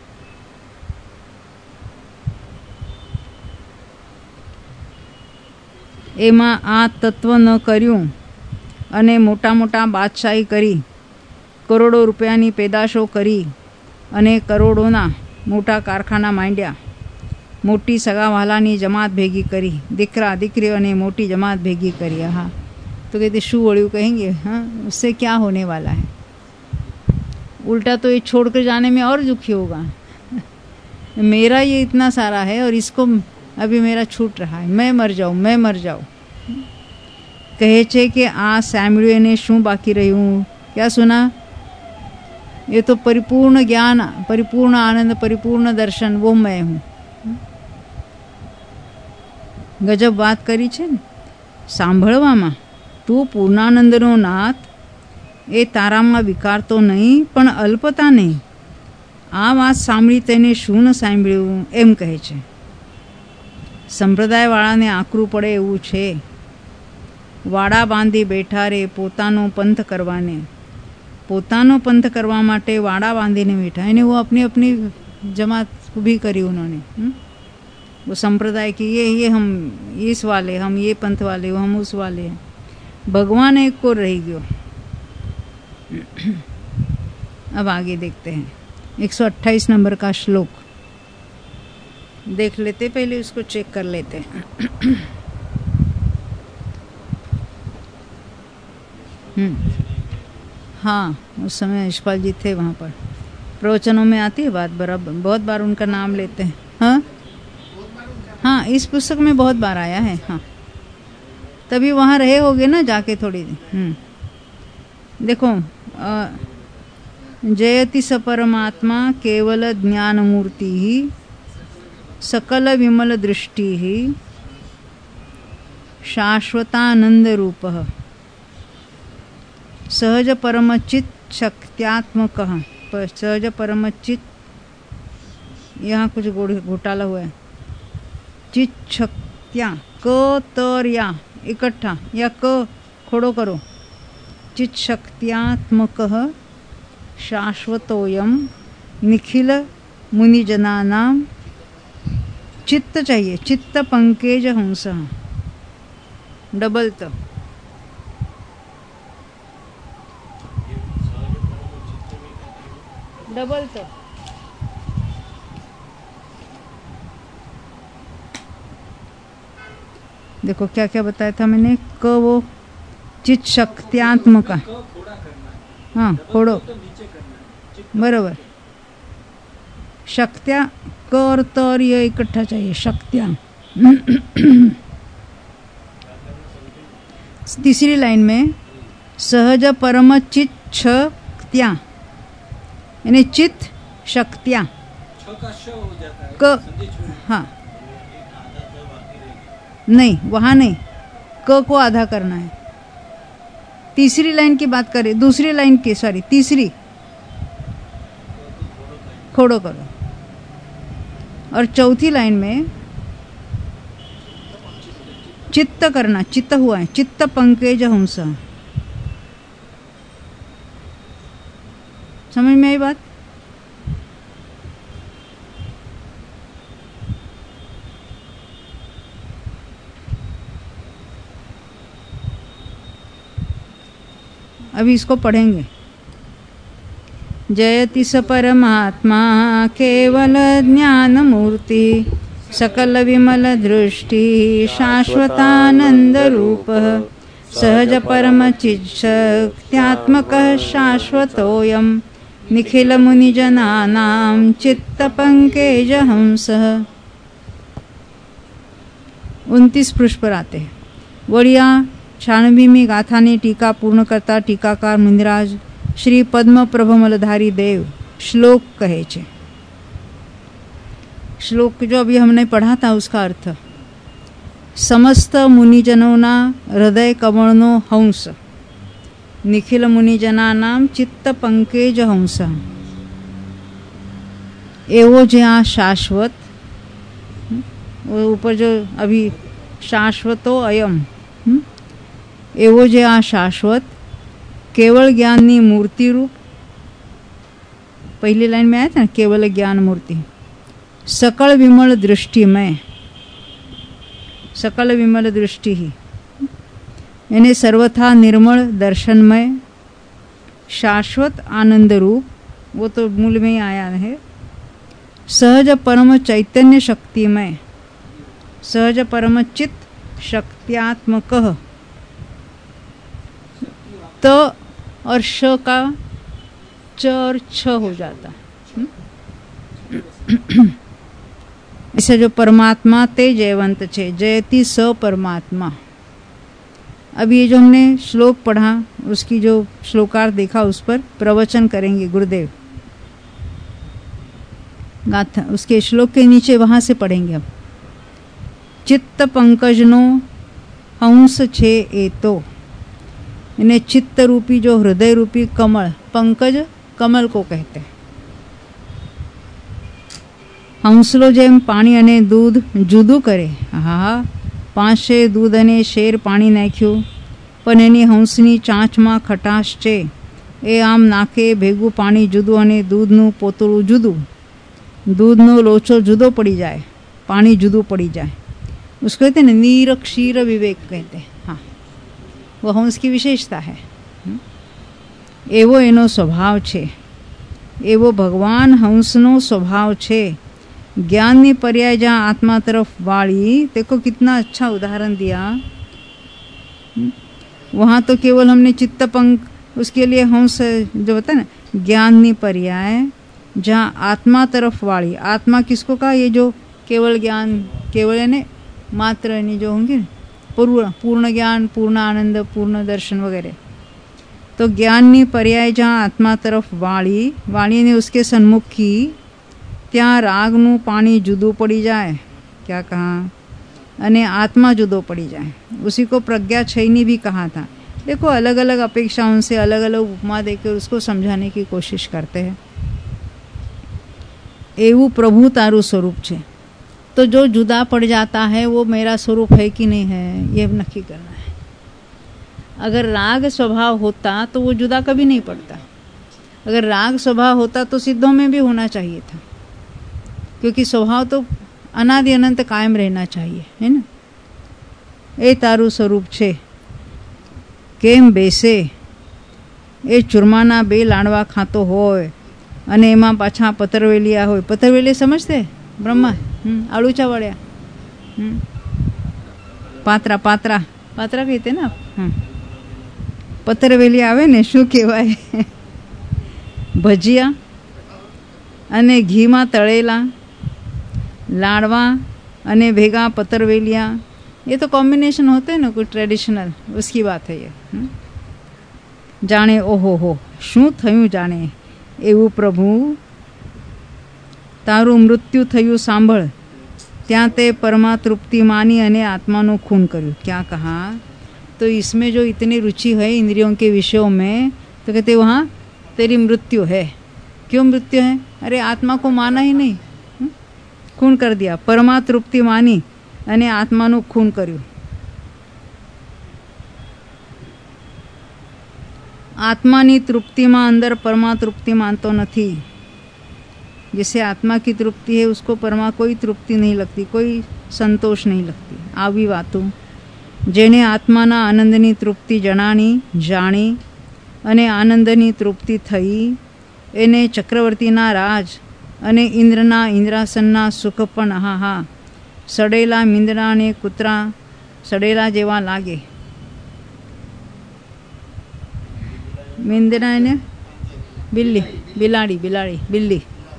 एमा आ तत्व न कर्યું અને મોટા મોટા બાદશાહી કરી, કરોડો રૂપિયાની પેદાશો કરી અને કરોડોના મોટા કારખાના માંડ્યા, મોટી સગાવાલાની જમાત ભેગી કરી, દીકરા દીકરી અને મોટી જમાત ભેગી કરી। हाँ तो कहते शू वड़ियों कहेंगे, हाँ उससे क्या होने वाला है? उल्टा तो ये छोड़कर जाने में और दुखी होगा। मेरा ये इतना सारा है और इसको अभी मेरा छूट रहा है, मैं मर जाऊँ मैं मर जाऊँ। कहे छे कि आ साम्भळ्યું ने शू बाकी रह्યું? क्या सुना? ये तो परिपूर्ण ज्ञान, परिपूर्ण आनंद, परिपूर्ण दर्शन, वो मैं हूँ। गजब बात करी छे ने। सांभळवामां तू पूर्णानंदनो नाथ, ए तारामां विकार तो नहीं पण अल्पता नहीं। आ वात सांभળી તેને શું ન સાંભળ્યું એમ કહે છે। સંપ્રદાયવાળાને આકરું પડે એવું છે। વાડા બાંધી બેઠા રે પોતાનો પંથ કરવાને, પોતાનો पंथ करवा माटे वाड़ा बांधीने बैठा। यानी वो अपनी अपनी जमात भी करी उन्होंने। हुँ? वो संप्रदाय की ये ये हम इस वाले, हम ये पंथ वाले, हम उस वाले हैं। भगवान एक को रह गयो। अब आगे देखते हैं एक सौ अट्ठाईस नंबर का श्लोक देख लेते, पहले उसको चेक कर लेते हैं। हम्म हाँ, उस समय यशपाल जी थे वहाँ पर। प्रवचनों में आती है बात, बराबर बहुत बार उनका नाम लेते हैं। हाँ हाँ, इस पुस्तक में बहुत बार आया है। हाँ, तभी वहाँ रहे होगे ना जाके थोड़ी देर। हम्म देखो, जयति स परमात्मा केवल ज्ञान मूर्ति ही सकल विमल दृष्टि ही शाश्वतानंद रूप सहज परमचित शक्त्यात्मक। सहज परमचित, यहाँ कुछ घोटाला हुआ है। चित शक्त्या क तर या इकट्ठा या क खोड़ो करो। चित शक्त्यात्मक शाश्वतोयम निखिल मुनिजनानां चित्त चाहिए, चित्त पंकेज हंस। डबल त डबल तो देखो क्या क्या बताया था मैंने। क वो चित शक्त्यात्मक, हाँ खोड़ो बरोबर। शक्त्या, क और त और ये इकट्ठा चाहिए, शक्त्या। तीसरी लाइन में सहज परम चित शक्त्या, यानी चित शक्त्या। क, हाँ नहीं, वहाँ नहीं, क को आधा करना है। तीसरी लाइन की बात करें, दूसरी लाइन की, सॉरी तीसरी, खोड़ो करो। और चौथी लाइन में चित्त करना, चित्त हुआ है, चित्त पंकज हंस। समझ में आई बात? अभी इसको पढ़ेंगे। जयति स परमात्मा केवल ज्ञान मूर्ति सकल विमल दृष्टि शाश्वतानंद रूप सहज परम चित्शक्त्यात्मक शाश्वतोयम निखिल मुनिजनानां चित्त पंकज हंसः। उनतीस पृष्ठ पर आते हैं। वड़िया छाणबीमी गाथा ने टीका पूर्ण करता टीकाकार मुनिराज श्री पद्म प्रभमलधारी देव श्लोक कहे छे। श्लोक जो अभी हमने पढ़ा था उसका अर्थ, समस्त मुनिजनोना हृदय कमळनो हंस निखिल मुनिजनानां चित्त पंकज हंस। एवो जे आ शाश्वत, वो ऊपर जो अभी शाश्वतो अयम, एवो जे आ शाश्वत केवल ज्ञाननी मूर्ति रूप, पहली लाइन में आया था ना, केवल ज्ञान मूर्ति, सकल विमल दृष्टिमय, सकल विमल दृष्टि ही यानी सर्वथा निर्मल दर्शनमय, शाश्वत आनंद रूप, वो तो मूल में ही आया है, सहज परम चैतन्य शक्तिमय, सहज परम चित्त शक्त्यात्मक, त और श का च और छ हो जाता है। ऐसे जो परमात्मा ते जयवंत छे, जयति स परमात्मा। अब ये जो हमने श्लोक पढ़ा उसकी जो श्लोकार देखा उस पर प्रवचन करेंगे गुरुदेव गाथा, उसके श्लोक के नीचे वहां से पढ़ेंगे अब। चित्त पंकजनो हंस छे एतो, इन्हें चित्त रूपी जो हृदय रूपी कमल, पंकज कमल को कहते हैं। हंसलो जेम पाणी अने दूध जुदू करे, હા પાંચે દૂધ અને શેર પાણી નાખ્યું પણ એની હંસની ચાંચમાં ખટાશ છે, એ આમ નાખે ભેગું પાણી જુદું અને દૂધનું પોતળું જુદું, दूधનો લોચો જુદો પડી જાય, પાણી જુદું પડી જાય, उसको कहते हैं नीर क्षीर विवेक कहते हैं। हाँ, वो हंस की विशेषता है। एवो एनो स्वभाव छे, एवो भगवान हंसनो स्वभाव छे। ज्ञाननी पर्याय जहाँ आत्मा तरफ वाली, देखो कितना अच्छा उदाहरण दिया। वहाँ तो केवल हमने चित्त पंक, उसके लिए हंस जो होता है ना, ज्ञाननी पर्याय जहाँ आत्मा तरफ वाली, आत्मा किसको कहा, ये जो केवल ज्ञान, केवल यानी मात्र यानी जो होंगे पूर्ण पूर्ण ज्ञान, पूर्ण आनंद, पूर्ण दर्शन वगैरह। तो ज्ञाननी पर्याय जहाँ आत्मा तरफ वाली, वाणी ने उसके सन्मुख की, ત્યાં રાગનું પાણી જુદું પડી જાય, क्या कहा, अने आत्मा जुदो पड़ी जाए, उसी को प्रज्ञा क्षयनी भी कहा था। देखो अलग अलग अपेक्षाओं से अलग अलग उपमा देकर उसको समझाने की कोशिश करते हैं। एवं प्रभु तारू स्वरूप छे, तो जो जुदा पड़ जाता है वो मेरा स्वरूप है कि नहीं है, ये नक्की करना है। अगर राग स्वभाव होता तो वो जुदा कभी नहीं पड़ता। अगर राग स्वभाव होता तो सिद्धों में भी होना चाहिए था, क्योंकि स्वभाव तो अनादि अनंत कायम रहना चाहिए, है ना। ए तारू स्वरूप छे केम बेसे, ए चूरमाना बे लाडवा खातो होय अने एमां पाछा पतरवेलिया होय। पतरवेलिया समझते ब्रह्मा, आलूचा वड़िया, पात्रा पात्रा पात्रा कहते ना। हाँ, पतरवेलिया आवे ने, शू कहेवाय, भजिया, અને ઘીમાં તળેલા लाड़वा अने भेगा पतरवेलिया, ये तो कॉम्बिनेशन होते हैं ना कुछ ट्रेडिशनल, उसकी बात है ये। जाने ओहो हो शू थयुं जाने एवं प्रभु तारू मृत्यु थयुं सांभळ, त्या ते परमा तृप्ति मानी अने आत्मानु खून कर्યું। क्या कहा? तो इसमें जो इतनी रुचि है इंद्रियों के विषयों में, तो कहते वहाँ तेरी मृत्यु है। क्यों मृत्यु है? अरे आत्मा को माना ही नहीं, खून कर दिया। परमा तृप्ति मानी अने आत्मानु खून कर्યું। आत्मानी तृप्तिमां अंदर परमा तृप्ति मानतो नहीं। जैसे आत्मा की तृप्ति है उसको परमा कोई तृप्ति नहीं लगती, कोई संतोष नहीं लगती। आवी वातों जेने आत्माना आनंदनी तृप्ति जणानी जाणी अने आनंदनी तृप्ति थई, एने चक्रवर्तीना राज अने इंद्રના इंद्रासनના સુખ પણ આહા સડેલા મીંદડા ને કૂતરા સડેલા જેવા લાગે। મીંદડા ને बिल्ली, बिलाड़ी बिलाड़ी बिल्ली,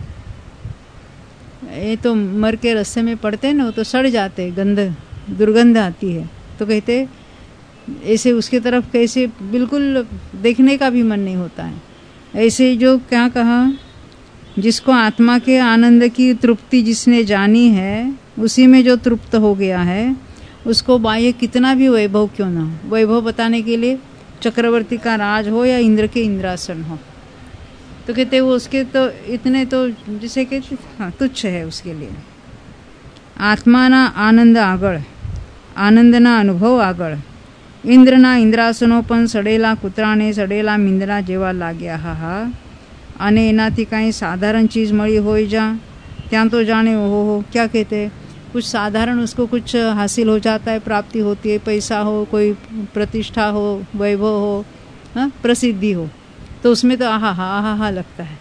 ये तो मर के रस्से में पड़ते हैं ना, तो सड़ जाते, गंध दुर्गंध आती है। तो कहते ऐसे उसके तरफ कैसे बिल्कुल देखने का भी मन नहीं होता है। ऐसे जो क्या कहा, जिसको आत्मा के आनंद की तृप्ति जिसने जानी है, उसी में जो तृप्त हो गया है, उसको बाह्य कितना भी वैभव क्यों ना हो, वैभव बताने के लिए चक्रवर्ती का राज हो या इंद्र के इंद्रासन हो, तो कहते वो उसके तो इतने तो जिसे कहते हाँ तुच्छ है उसके लिए। आत्माना आनंद आगळ, आनंदना अनुभव आगळ, इंद्રના इंद्रासनो पण सड़ेला कूतराने सड़ेला मींदड़ा जेवा लाग्या। हा हा अने एनाथी कांई साधारण चीज़ मળી હોય जा, ત્યાં तो जाने ओहो हो क्या कहते हैं, कुछ साधारण उसको कुछ हासिल हो जाता है, प्राप्ति होती है, पैसा हो, कोई प्रतिष्ठा हो, वैभव हो, हाँ प्रसिद्धि हो, तो उसमें तो आहा हा आहा हा लगता है।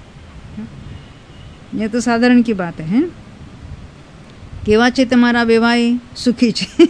ये तो साधारण की बात है। केवा छे तमारा बेवाई? सुखी छे।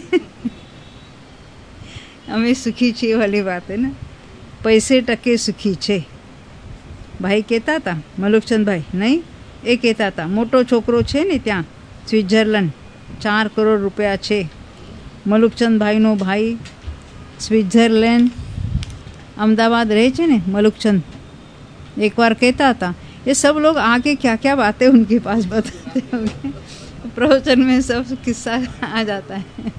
અમે સુખી છીએ વાલી વાત है ना, पैसे टके सुखी छे। भाई कहता था, मलुकचंद भाई नहीं, ए कहता था मोटो छोकरो छे ने त्या स्विट्जरलैंड, चार करोड़ रुपया छे। मलुकचंद भाई नो भाई स्विट्जरलैंड अहमदाबाद रहे छे ने मलुकचंद, एक बार कहता था, ये सब लोग आके क्या क्या बातें उनके पास बताते होंगे, प्रवचन में सब किस्सा आ जाता है।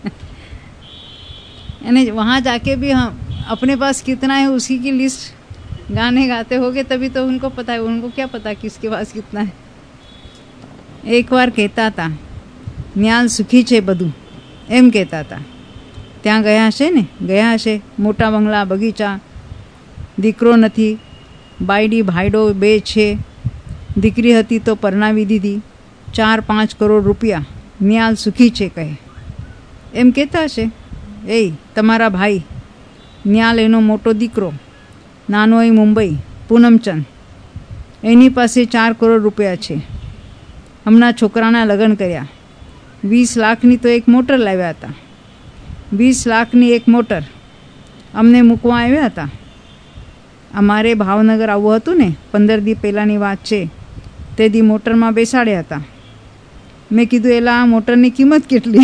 यानी वहाँ जाके भी हम अपने पास कितना है उसकी की लिस्ट गाने गाते होगे, तभी तो उनको पता है, उनको क्या पता किसके पास कितना है। एक बार कहता था न्याल सुखी छे बधु, एम कहता था। ત્યાં ગયા હશે ને, ગયા હશે, મોટા બંગલા, બગીચા, દીકરો નથી, બાયડી ભાઈડો બે છે, દીકરી હતી તો પરણાવી દીધી, ચાર પાંચ કરોડ રૂપિયા, ન્યાલ સુખી છે કહે, એમ કહેતા હશે। એ તમારા ભાઈ ન્યાલ એનો મોટો દીકરો, નાનો એ મુંબઈ પૂનમચંદ, એની પાસે ચાર કરોડ રૂપિયા છે। હમણાં છોકરાના લગ્ન કર્યા, વીસ લાખની તો એક મોટર લાવ્યા હતા, વીસ લાખની એક મોટર અમને મૂકવા આવ્યા હતા। અમારે ભાવનગર આવવું હતું ને, પંદર દી પહેલાંની વાત છે, તે દી મોટરમાં બેસાડ્યા હતા। મેં કીધું એલા આ મોટરની કિંમત કેટલી?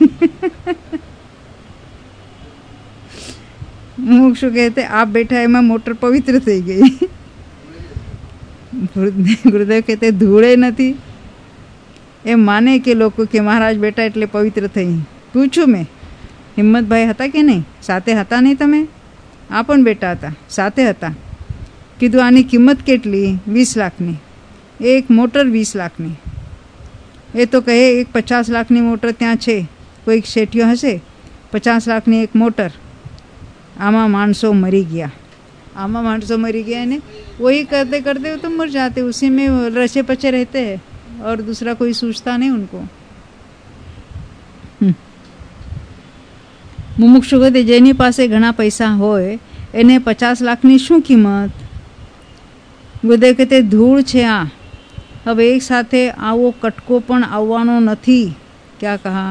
મુક્ષુ કહેતે આપ બેઠા એમાં મોટર પવિત્ર થઈ ગઈ। ગુરુદેવ કહેતે ધૂળે નથી એમ માને કે લોકો કે મહારાજ બેટા એટલે પવિત્ર થઈ। પૂછું મેં હિંમતભાઈ હતા કે નહીં, સાથે હતા નહીં તમે? આ પણ બેટા હતા, સાથે હતા। કીધું આની કિંમત કેટલી? વીસ લાખની એક મોટર, વીસ લાખની। એ તો કહે એક પચાસ લાખની મોટર ત્યાં છે, કોઈક શેઠિયો હશે, પચાસ લાખની એક મોટર। आमा मानसों मरी गया, आमा मानसों मरी गया ने वही करते करते तो मर जाते, उसी में रचे पचे रहते हैं और दूसरा कोई सोचता नहीं उनको। मुमुक्षु कहते जेनी पासे घना पैसा होय एने पचास लाखनी शू किंमत? गुरुदेव कहते धूळ छे आ, अब एक साथे आवो कटको पण आववानो नथी। क्या कहा?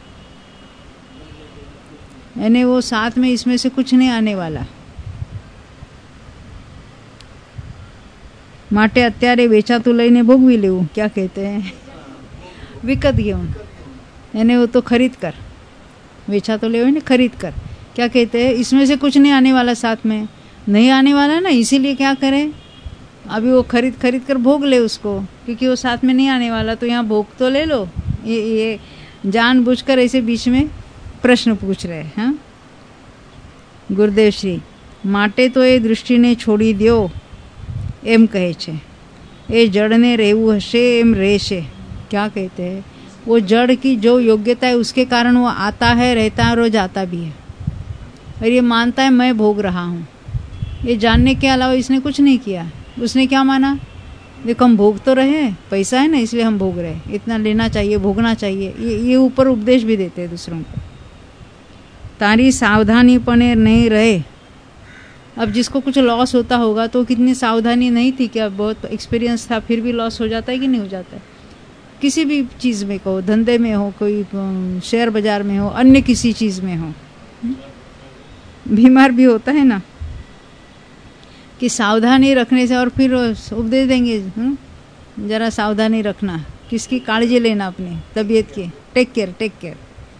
यानी वो साथ में इसमें से कुछ नहीं आने वाला। માટે અત્યારે વેચાતું લઈને ભોગવી લેવું, क्या कहते हैं, विकत घेऊन, यानी वो तो खरीद कर, वेचा तो ले ना, खरीद कर, क्या कहते हैं, इसमें से कुछ नहीं आने वाला, साथ में नहीं आने वाला ना, इसीलिए क्या करें, अभी वो खरीद खरीद कर भोग ले उसको, क्योंकि वो साथ में नहीं आने वाला, तो यहाँ भोग तो ले लो। ये ये जानबूझकर ऐसे बीच में प्रश्न पूछ रहे हैं। हाँ, गुरुदेव श्री માટે તો એ દૃષ્ટિને છોડી દો એમ કહે છે, એ જડને રહેવું હશે એમ રહેશે, क्या कहते हैं, वो जड़ की जो योग्यता है उसके कारण वो आता है, रहता है और जाता भी है, और ये मानता है मैं भोग रहा हूँ। ये जानने के अलावा इसने कुछ नहीं किया। उसने क्या माना, देखो हम भोग तो रहे, पैसा है ना इसलिए हम भोग रहे, इतना लेना चाहिए, भोगना चाहिए, ये ये ऊपर उपदेश भी देते हैं दूसरों को। तारी सावधानी पने नहीं रहे। अब जिसको कुछ लॉस होता होगा तो कितनी सावधानी नहीं थी, क्या बहुत एक्सपीरियंस था, फिर भी लॉस हो जाता है कि नहीं हो जाता है, किसी भी चीज़ में कहो, धंधे में हो, कोई शेयर बाजार में हो, अन्य किसी चीज़ में हो, बीमार भी होता है ना, कि सावधानी रखने से, और फिर उपदेश देंगे जरा सावधानी रखना, किसकी काळजी लेना, अपनी तबीयत की, टेक केयर टेक केयर।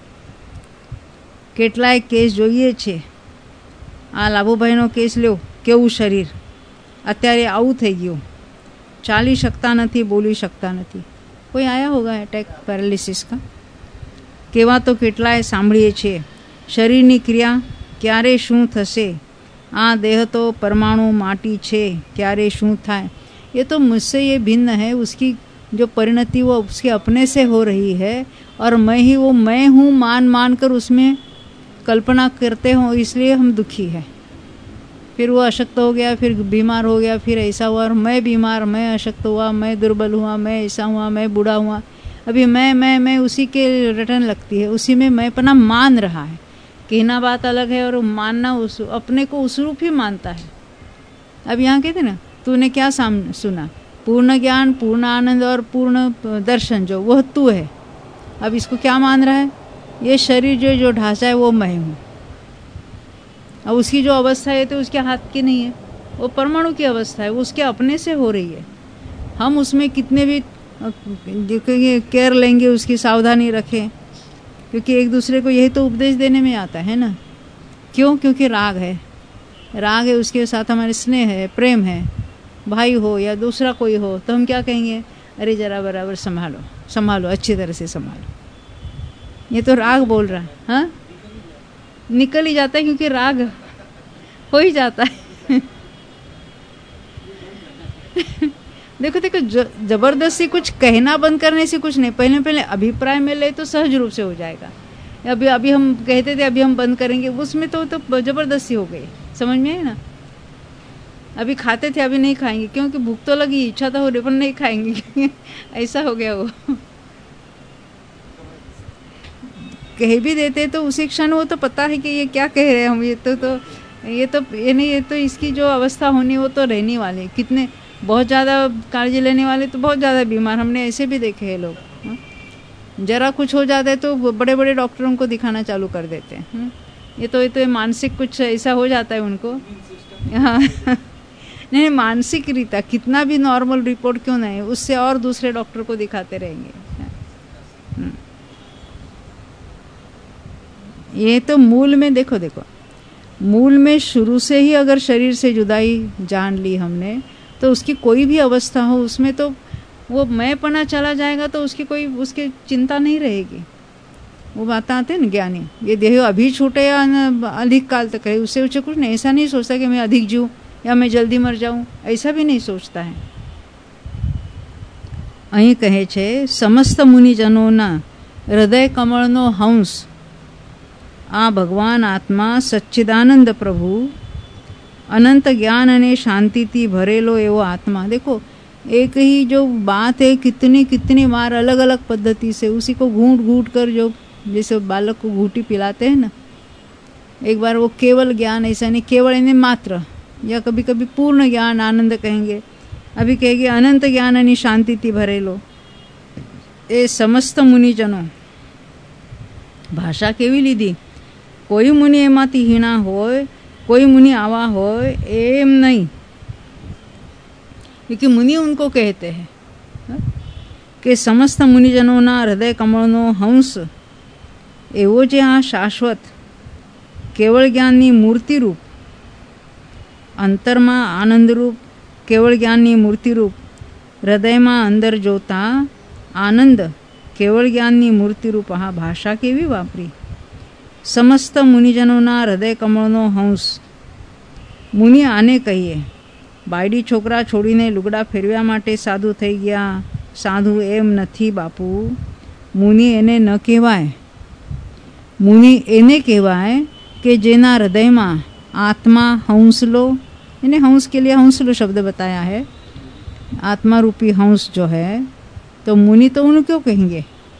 કેટલાય કેસ જોઈએ છે, આ લાભુભાઈનો કેસ લ્યો, કેવું શરીર, અત્યારે આવું થઈ ગયું, ચાલી શકતા નથી, બોલી શકતા નથી, કોઈ આયા હોગા એટેક પેરાલિસિસ કા, કેવા તો કેટલાય સાંભળીએ છીએ, શરીરની ક્રિયા ક્યારે શું થશે, આ દેહ તો પરમાણુ માટી છે, ક્યારે શું થાય, ये तो मुझसे ये भिन्न है, उसकी जो परिणति वो उसके अपने से हो रही है, और मैं ही वो मैं हूँ मान मान कर उसमें कल्पना करते हो, इसलिए हम दुखी है। फिर वो अशक्त हो गया, फिर बीमार हो गया, फिर ऐसा हुआ, और मैं बीमार, मैं अशक्त हुआ, मैं दुर्बल हुआ, मैं ऐसा हुआ, मैं बूढ़ा हुआ, अभी मैं मैं मैं उसी के रटन लगती है, उसी में मैं अपना मान रहा है। कहना बात अलग है और मानना उस अपने को उस रूप ही मानता है। अब यहाँ कहते ना, तूने क्या साम सुना, पूर्ण ज्ञान, पूर्ण आनंद और पूर्ण दर्शन, जो वह तू है। अब इसको क्या मान रहा है, ये शरीर जो जो ढांचा है वो मैं हूँ। अब उसकी जो अवस्था है तो उसके हाथ की नहीं है, वो परमाणु की अवस्था है, वो उसके अपने से हो रही है। हम उसमें कितने भी केयर लेंगे, उसकी सावधानी रखें, क्योंकि एक दूसरे को यही तो उपदेश देने में आता है ना। क्यों? क्योंकि राग है, राग है, उसके साथ हमारे स्नेह है, प्रेम है, भाई हो या दूसरा कोई हो, तो हम क्या कहेंगे, अरे जरा बराबर संभालो संभालो, अच्छी तरह से संभालो। ये तो राग बोल रहा है, हाँ, निकल ही जाता है, क्योंकि राग हो ही जाता है। देखो देखो, जबरदस्ती कुछ कहना बंद करने से कुछ नहीं, पहले पहले अभिप्राय में ले तो सहज रूप से हो जाएगा। अभी अभी हम कहते थे अभी हम बंद करेंगे, उसमें तो तो जबरदस्ती हो गई, समझ में है ना। अभी खाते थे अभी नहीं खाएंगे, क्योंकि भूख तो लगी, इच्छा तो हो रही, पर नहीं खाएंगे। ऐसा हो गया। वो कह भी देते तो उसी क्षण वो तो पता है कि ये क्या कह रहे हैं हम, ये तो तो ये तो ये नहीं, ये तो इसकी जो अवस्था होनी वो तो रहने वाली। कितने बहुत ज़्यादा काळजी लेने वाले तो बहुत ज़्यादा बीमार, हमने ऐसे भी देखे हैं लोग। जरा कुछ हो जाता है तो बड़े बड़े डॉक्टरों को दिखाना चालू कर देते हैं। ये तो ये तो मानसिक कुछ ऐसा हो जाता है उनको। हाँ, नहीं, मानसिक रीता कितना भी नॉर्मल रिपोर्ट क्यों नहीं, उससे और दूसरे डॉक्टर को दिखाते रहेंगे। ये तो मूल में देखो देखो मूल में शुरू से ही अगर शरीर से जुदाई जान ली हमने, तो उसकी कोई भी अवस्था हो उसमें तो वो मैंपना चला जाएगा, तो उसकी कोई उसकी चिंता नहीं रहेगी। वो बात आते हैं ना ज्ञानी, ये देह अभी छूटे या अधिक काल तक रहे, उससे उससे कुछ नहीं, ऐसा नहीं सोचता कि मैं अधिक जीऊँ या मैं जल्दी मर जाऊँ, ऐसा भी नहीं सोचता है। અહીં કહે છે, સમસ્ત મુનિજનોના હૃદય કમળનો હંસ આ ભગવાન આત્મા સચ્ચિદાનંદ પ્રભુ अनंत ज्ञान अने शांति भरेलो एवो आत्मा। देखो एक ही जो बात है, कितनी कितनी बार अलग अलग पद्धति से उसी को घूंट घूंट कर, जो जैसे बालक को घूटी पिलाते हैं ना, एक बार वो केवल ज्ञान, ऐसा नहीं केवल यानी मात्र, या कभी कभी पूर्ण ज्ञान आनंद कहेंगे, अभी कहेंगे अनंत ज्ञान अने शांति भरेलो। ए समस्त मुनिजनों, भाषा केवी लीधी, कोई मुनि एमांथी हीणा होय, कोई मुनि आवा होय एम नहीं। क्योंकि मुनि उनको कहते हैं કે સમસ્ત મુનિજનોના હૃદય કમળનો હંસ એવો જે આ શાશ્વત કેવળ જ્ઞાનની મૂર્તિરૂપ અંતરમાં આનંદરૂપ કેવળ જ્ઞાનની મૂર્તિરૂપ હૃદયમાં અંદર જોતા આનંદ કેવળ જ્ઞાનની મૂર્તિરૂપ આ ભાષા કેવી વાપરી. સમસ્ત મુનિજનોના હૃદય કમળનો હંસ. મુનિ આને કહીએ બાયડી છોકરા છોડીને લુગડા ફેરવ્યા માટે સાધુ થઈ ગયા. સાધુ એમ નથી બાપુ. મુનિ એને ન કહેવાય. મુનિ એને કહેવાય કે જેના હૃદયમાં आत्मा हंसलो, यानी हंस के लिए हंसलो शब्द बताया है. आत्मा रूपी हंस जो है, तो मुनि तो उन्हें क्यों कहेंगे?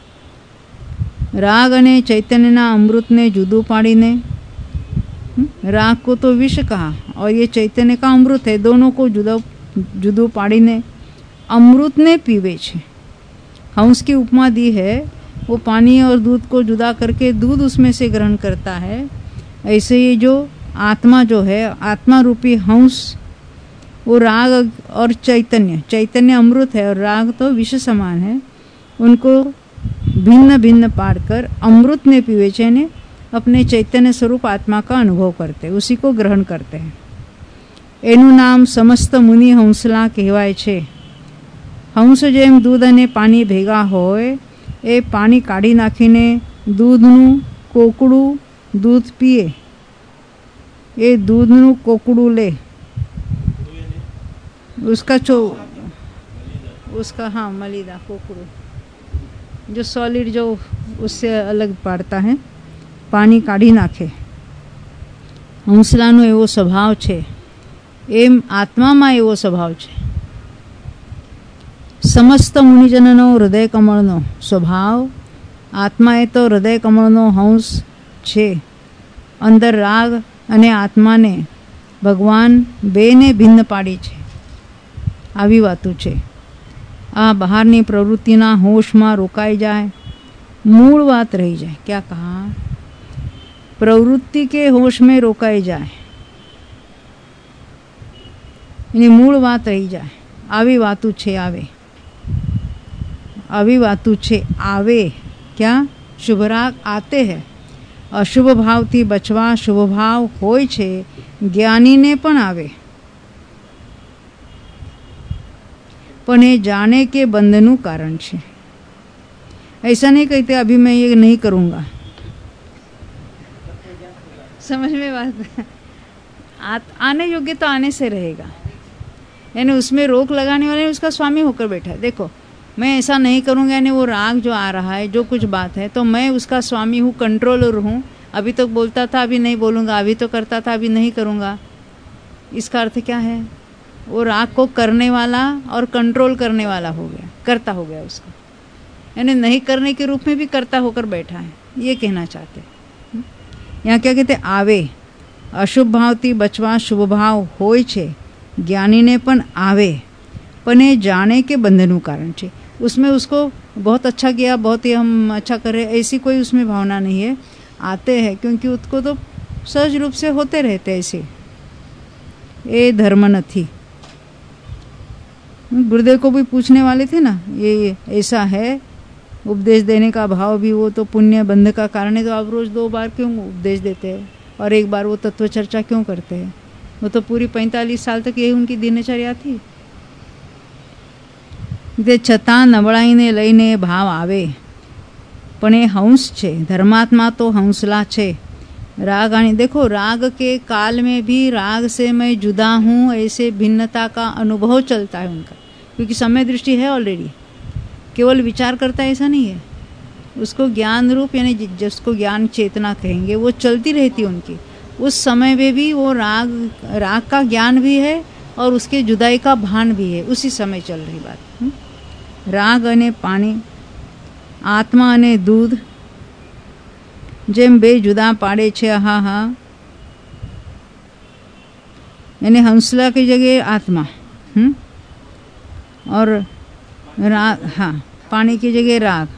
राग अने चैतन्यना अमृत ने जुदू पाड़ीने, राग को तो विष कहा और ये चैतन्य का अमृत है, दोनों को जुदा जुदू पाड़ीने अमृत ने पीवे छे. हंस की उपमा दी है, वो पानी और दूध को जुदा करके दूध उसमें से ग्रहण करता है. ऐसे ही जो आत्मा जो है, आत्मा रूपी हंस, वो राग और चैतन्य, चैतन्य अमृत है और राग तो विष समान है, उनको भिन्न भिन्न पाड़कर अमृत ने पीवे छे ने अपने चैतन्य स्वरूप आत्मा का अनुभव करते, उसी को ग्रहण करते हैं. एनु नाम समस्त मुनि हंसला कहेवाय छे. हंस जेम दूध अने पानी भेगा होय ए पानी काढ़ी नाखीने दूधनु कोकड़ू दूध पीए. ये दूधनु कोकड़ू ले, उसका चो उसका हाँ मलिदा कोकड़ू जो सॉलिड जो उससे अलग पाड़ता है, पानी काढ़ी नाखे. हंसलानो एवो स्वभाव छे, एम आत्मामां एवो स्वभाव छे. समस्त मुनिजननो हृदय कमळनो स्वभाव, आत्मा ए तो हृदय कमळनो हंस छे. अंदर राग અને આત્માને ભગવાન બેને ભિન્ન પાડી છે, આવી વાતું છે. આ બહારની પ્રવૃત્તિના હોશમાં રોકાઈ જાય, મૂળ વાત રહી જાય. क्या कहा? प्रवृत्ति के होश में रोकाई जाए, એની મૂળ વાત રહી જાય. આવી વાતું છે આવે, આવી વાતું છે આવે. क्या? शुभ राग आते हैं. अशुभ भाव थी बचवा शुभ भाव होय छे, ज्ञानी ने पण आवे, पण ये जाने के बंधनु कारण छे. ऐसा नहीं कहते अभी मैं ये नहीं करूँगा. समझ में बात? आ, आने योग्य तो आने से रहेगा, यानी उसमें रोक लगाने वाले उसका स्वामी होकर बैठा है. देखो मैं ऐसा नहीं करूँगा, यानी वो राग जो आ रहा है, जो कुछ बात है, तो मैं उसका स्वामी हूँ, कंट्रोलर हूँ. अभी तक तो बोलता था, अभी नहीं बोलूँगा, अभी तो करता था, अभी नहीं करूँगा. इसका अर्थ क्या है? वो राग को करने वाला और कंट्रोल करने वाला हो गया, करता हो गया उसको, यानी नहीं करने के रूप में भी करता होकर बैठा है. ये कहना चाहते. यहाँ क्या कहते? आवे. अशुभ भावती बचवा शुभ भाव होय छे, ज्ञानी ने पण आवे, पण ये जाने के बंधनु कारण छे. उसमें उसको बहुत अच्छा किया, बहुत ही हम अच्छा कर रहे, ऐसी कोई उसमें भावना नहीं है. आते हैं क्योंकि उसको तो सहज रूप से होते रहते ऐसे. ये धर्म नहीं. गुरुदेव को भी पूछने वाले थे ना, ये ऐसा है उपदेश देने का भाव भी, वो तो पुण्य बंध का कारण है, तो आप रोज दो बार क्यों उपदेश देते हैं और एक बार वो तत्व चर्चा क्यों करते हैं? वो तो पूरी पैंतालीस साल तक यही उनकी दिनचर्या थी. તે છતાં નબળાઈને લઈને ભાવ આવે, પણ એ હંસ છે. धर्मात्मा तो हंसला छे. राग आनी देखो, राग के काल में भी राग से मैं जुदा हूँ ऐसे भिन्नता का अनुभव चलता है उनका, क्योंकि समय दृष्टि है ऑलरेडी. केवल विचार करता है ऐसा नहीं है, उसको ज्ञान रूप यानी जिसको ज्ञान चेतना कहेंगे वो चलती रहती है उनकी. उस समय में भी वो राग राग का ज्ञान भी है और उसके जुदाई का भान भी है, उसी समय चल रही बात. हुँ? राग अने पानी, आत्मा अने दूध जेम बे जुदा पाड़े छे. हा हा यानी हंसला की जगह आत्मा, हुँ? और राग, हाँ पानी की जगह राग,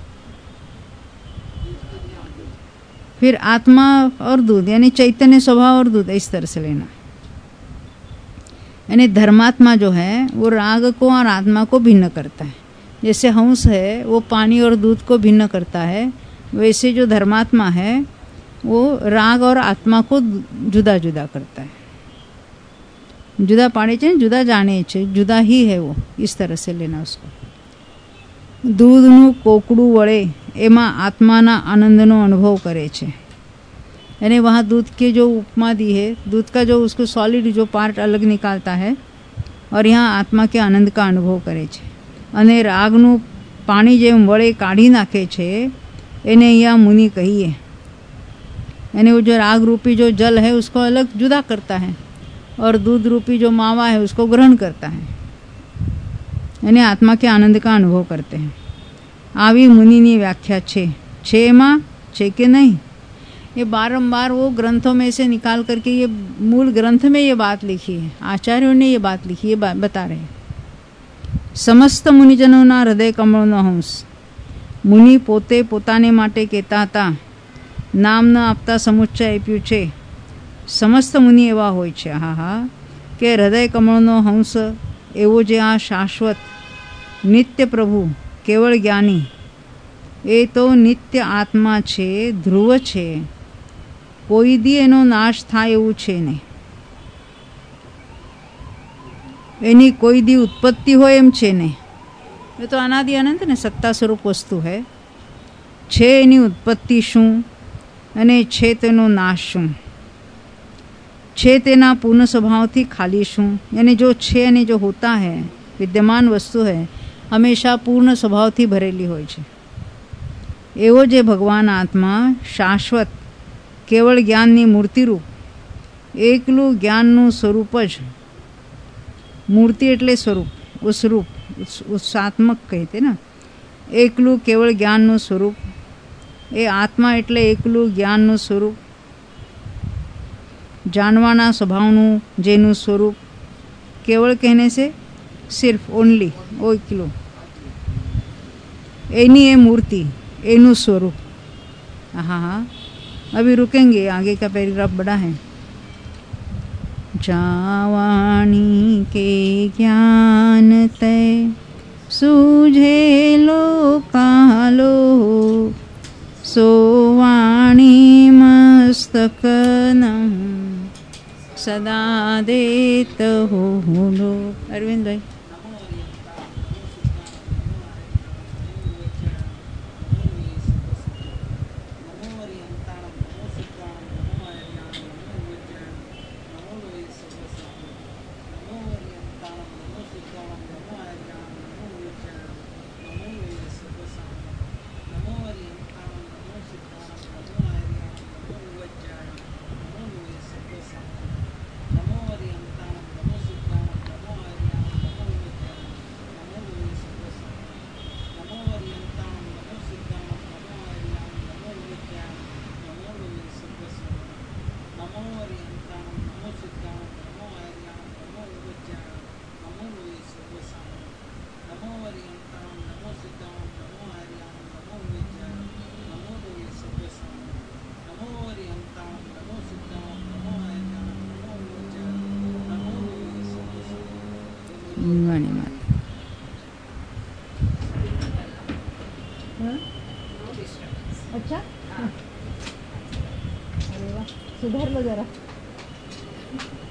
फिर आत्मा और दूध यानी चैतन्य स्वभाव और दूध, इस तरह से लेना. यानी धर्मात्मा जो है वो राग को और आत्मा को भिन्न करता है। जैसे हंस है वो पानी और दूध को भिन्न करता है, वैसे जो धर्मात्मा है वो राग और आत्मा को जुदा जुदा करता है। जुदा पाड़े छे, जुदा जाने छे, जुदा ही है वो, इस तरह से लेना उसको। दूधનું કોકડું વળે એમાં આત્માના આનંદનો અનુભવ કરે છે। यानी वहाँ दूध के जो उपमा दी है, दूध का जो उसको सॉलिड जो पार्ट अलग निकालता है और यहाँ आत्मा के आनंद का अनुभव करे छे। અને રાગનું પાણી જેમ વળે કાઢી નાખે છે એને અહીંયા મુનિ કહીએ। यानी वो जो राग रूपी जो जल है उसको अलग जुदा करता है और दूध रूपी जो मावा है उसको ग्रहण करता है, यानी आत्मा के आनंद का अनुभव करते हैं। आवी मुनिनी व्याख्या छे छे मां छे के नहीं, ये बारंबार वो ग्रंथों में से निकाल करके ये मूल ग्रंथ में ये बात लिखी है, आचार्यों ने ये बात लिखी है, बता रहे हैं। समस्त मुनिजनोना हृदय कमळनो हंस। मुनि पोते पोताने माटे कहेता हता, नाम न आपता समुच्चय आप्યું છે। समस्त मुनि एवा होय छे, हा हा, के हृदय कमळनो हंस एवो जे आ शाश्वत नित्य प्रभु केवल ज्ञानी ए तो नित्य आत्मा छे, ध्रुव छे, कोई दी एनो नाश थाय एवुं छे नहीं, एनी कोई दी उत्पत्ति हो एम छे नहीं। ये तो अनादि अनंत ने सत्ता स्वरूप वस्तु है। छे एनी उत्पत्ति शुं अने छे तेनो नाश शुं, छे तेना पूर्ण स्वभाव थी खाली शुं। यानी जो छे अने जो होता है विद्यमान वस्तु है हमेशा पूर्ण स्वभाव थी भरेली होय छे। एवो जे भगवान आत्मा शाश्वत केवल ज्ञाननी मूर्तिरूप एकलू ज्ञानનું स्वरूप ज, मूर्ति एटले स्वरूप, उस रूप उस, उसात्मक कहते ना, एकलू केवल ज्ञानનું स्वरूप, ए आत्मा एटले एकलू ज्ञानનું स्वरूप, जानवाना स्वभावનું जेનું स्वरूप। केवल कहने से सिर्फ ओनली ओ एकलू, एनी ए मूर्ति एनु स्वरूप। हाँ हाँ अभी रुकेंगे, आगे का पैराग्राफ बड़ा है। जावाणी के ज्ञान तय सूझे लो कालो, सोवाणी मस्तक नम सदा देत हो लो। अरविंद भाई अच्छा हाँ। अरे वाह, सुधार लो जरा।